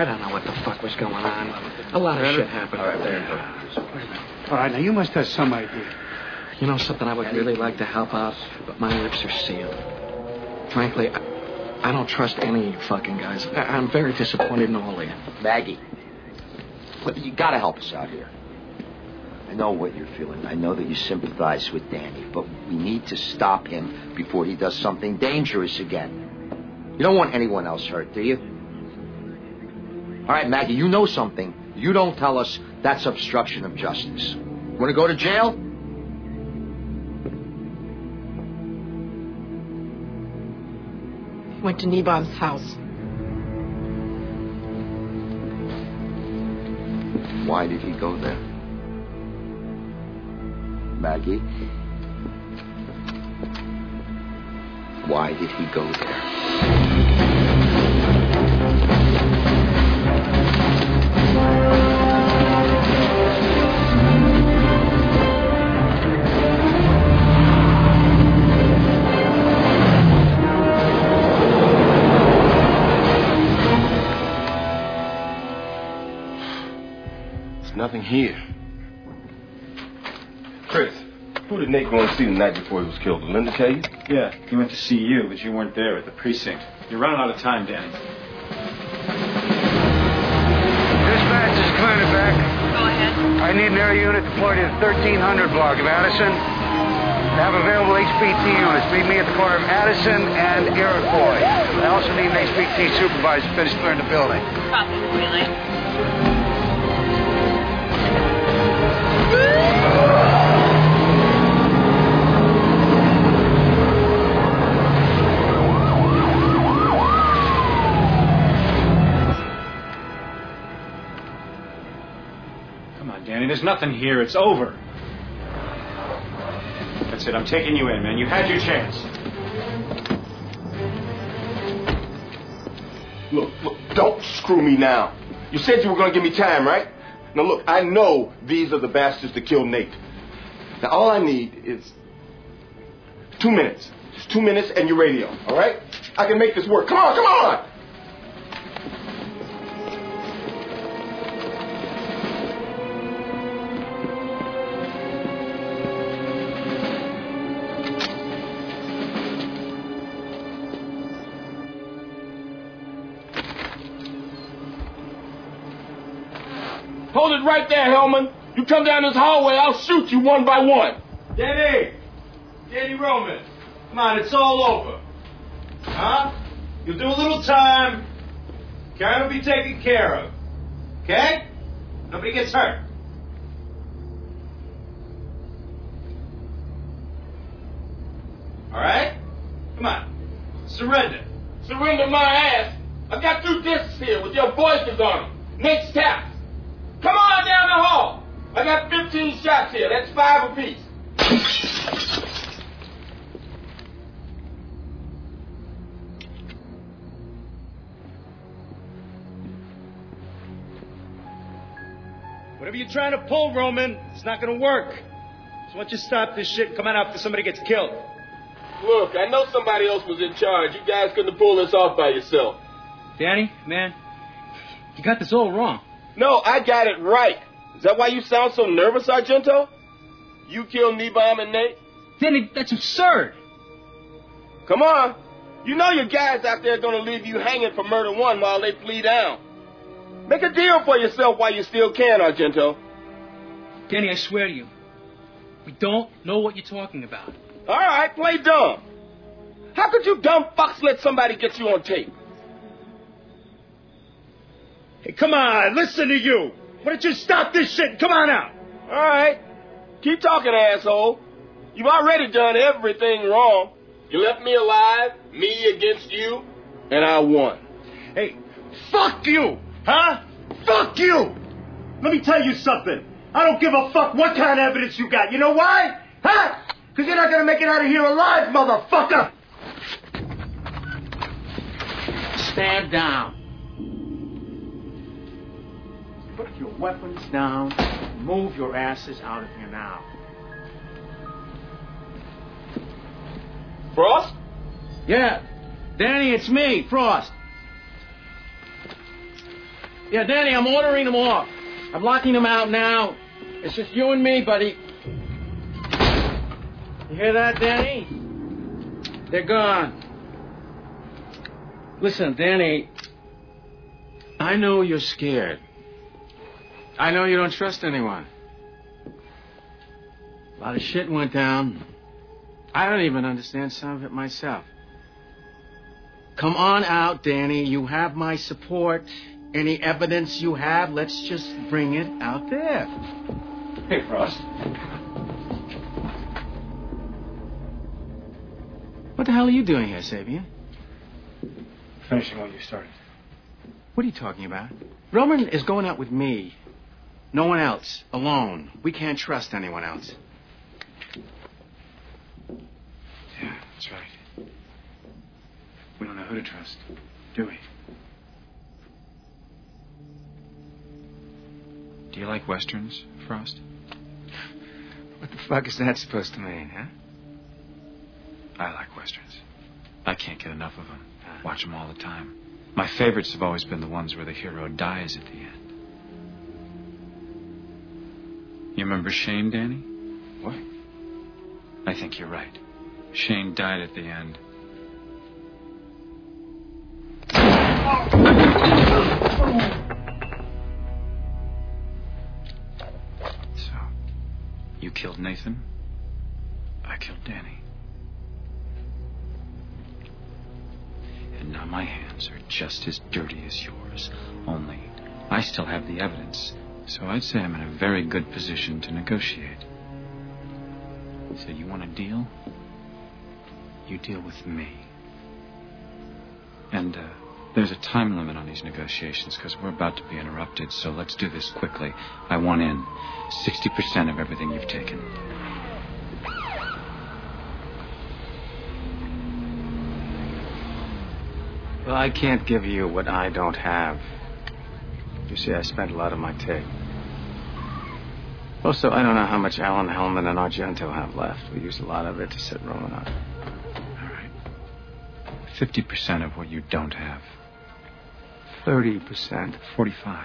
I don't know what the fuck was going on. A lot of shit happened up there. All right, now you must have some idea. You know something, I would really like to help out, but my lips are sealed. Frankly, I, I don't trust any of you fucking guys. I, I'm very disappointed in all of you. Maggie, look, you gotta help us out here. I know what you're feeling. I know that you sympathize with Danny, but we need to stop him before he does something dangerous again. You don't want anyone else hurt, do you? All right, Maggie, you know something. You don't tell us, that's obstruction of justice. Want to go to jail? Went to Nebom's house. Why did he go there? Maggie? Why did he go there? Nothing here. Chris, who did Nate go and see the night before he was killed? Did Linda tell you? Yeah, he went to see you, but you weren't there at the precinct. You're running out of time, Danny. Dispatch is clearing back. Go ahead. I need an air unit deployed to the thirteen hundred block of Addison. I have available H P T units. Meet me at the corner of Addison and Iroquois. I also need an H P T supervisor to finish clearing the building. Copy, relay. Come on, Danny, there's nothing here. It's over. That's it. I'm taking you in, man. You had your chance. Look, look, don't screw me now. You said you were going to give me time, right? Now, look, I know these are the bastards that killed Nate. Now, all I need is two minutes. Just two minutes and your radio, all right? I can make this work. Come on, come on! Hold it right there, Hellman. You come down this hallway, I'll shoot you one by one. Danny! Danny Roman. Come on, it's all over. Huh? You'll do a little time. Karen will be taken care of. Okay? Nobody gets hurt. All right? Come on. Surrender. Surrender my ass. I got two discs here with your voices on them. Next taps. Come on down the hall. I got fifteen shots here. That's five apiece. Whatever you're trying to pull, Roman, it's not going to work. So why don't you stop this shit and come on out after somebody gets killed? Look, I know somebody else was in charge. You guys couldn't pull this off by yourself. Danny, man, you got this all wrong. No, I got it right. Is that why you sound so nervous, Argento? You killed Nebom and Nate? Danny, that's absurd. Come on. You know your guys out there are going to leave you hanging for murder one while they flee down. Make a deal for yourself while you still can, Argento. Danny, I swear to you, we don't know what you're talking about. All right, play dumb. How could you dumb fucks let somebody get you on tape? Hey, come on, listen to you. Why don't you stop this shit and come on out? All right. Keep talking, asshole. You've already done everything wrong. You left me alive, me against you, and I won. Hey, fuck you, huh? Fuck you! Let me tell you something. I don't give a fuck what kind of evidence you got. You know why? Huh? Because you're not going to make it out of here alive, motherfucker! Stand down. Put your weapons down. Move your asses out of here now. Frost? Yeah. Danny, it's me, Frost. Yeah, Danny, I'm ordering them off. I'm locking them out now. It's just you and me, buddy. You hear that, Danny? They're gone. Listen, Danny, I know you're scared. I know you don't trust anyone. A lot of shit went down. I don't even understand some of it myself. Come on out, Danny. You have my support. Any evidence you have, let's just bring it out there. Hey, Frost. What the hell are you doing here, Sabian? Finishing what you started. What are you talking about? Roman is going out with me. No one else. Alone. We can't trust anyone else. Yeah, that's right. We don't know who to trust, do we? Do you like westerns, Frost? What the fuck is that supposed to mean, huh? I like westerns. I can't get enough of them. Watch them all the time. My favorites have always been the ones where the hero dies at the end. You remember Shane, Danny? What? I think you're right. Shane died at the end. So, you killed Nathan. I killed Danny. And now my hands are just as dirty as yours. Only, I still have the evidence. So I'd say I'm in a very good position to negotiate. So you want a deal? You deal with me. And, uh, there's a time limit on these negotiations because we're about to be interrupted, so let's do this quickly. I want in sixty percent of everything you've taken. Well, I can't give you what I don't have. You see, I spent a lot of my tape. Also, I don't know how much Alan Hellman and Argento have left. We used a lot of it to set Roman up. All right. fifty percent of what you don't have. thirty percent. forty-five.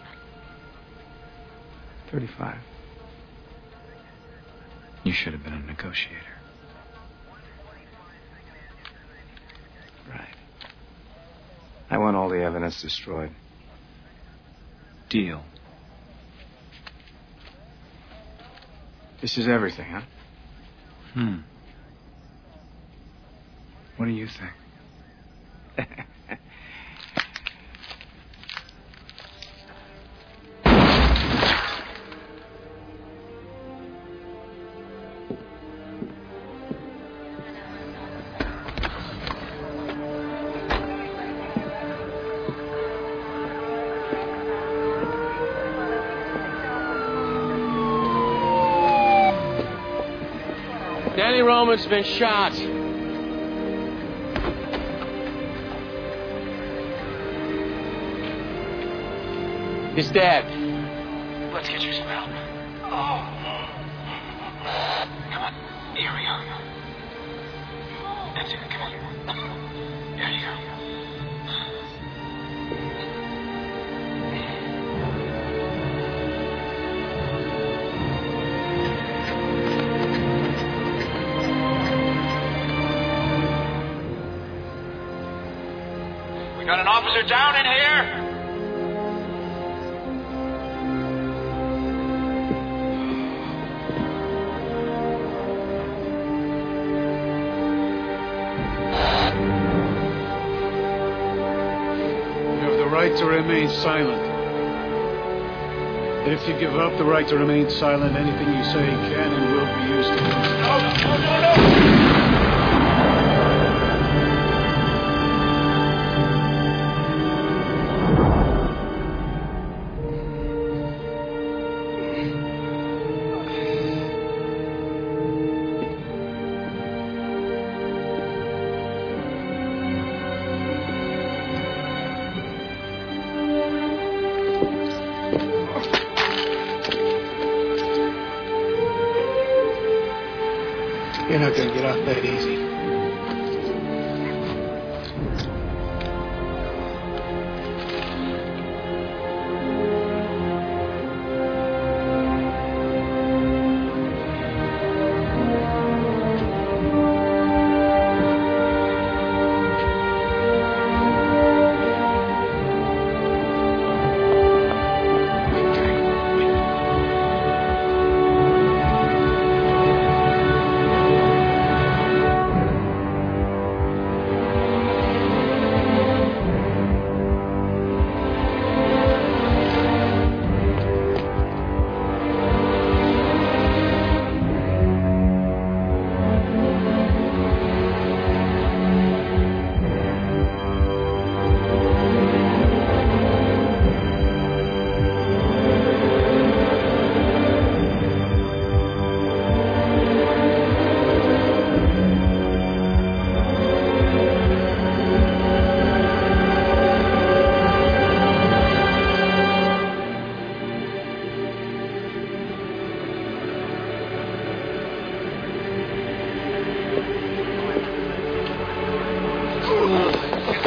thirty-five. You should have been a negotiator. Right. I want all the evidence destroyed. Deal. This is everything, huh? Hmm. What do you think? Danny Roman's been shot. He's dead. Let's get you some help. Oh. Come on. Here we go. That's it. Come on. There you go. We got an officer down in here. Right to remain silent. And if you give up the right to remain silent, anything you say can and will be used against you. No, no, no, no! You're not going to get off that easy.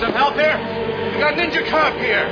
Some help here? We got ninja cop here.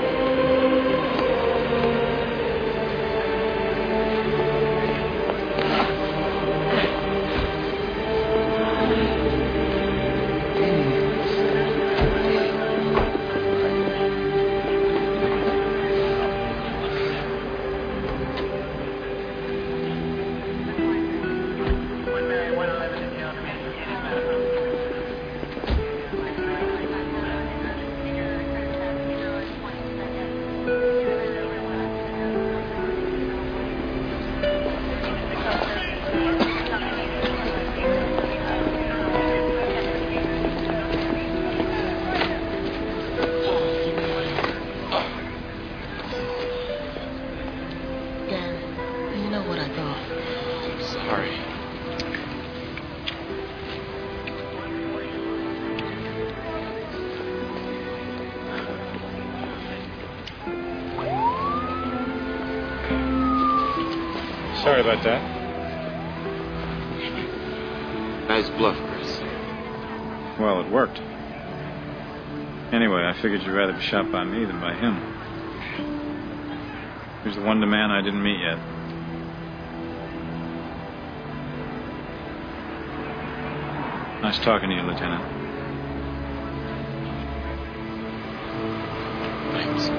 Sorry about that. Nice bluff, Chris. Well, it worked. Anyway, I figured you'd rather be shot by me than by him. Here's the one man I didn't meet yet. Nice talking to you, Lieutenant. Thanks.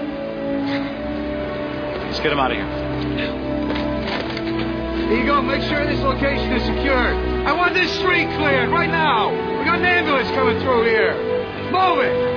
Let's get him out of here. Here you go. Make sure this location is secured. I want this street cleared right now. We got an ambulance coming through here. Move it.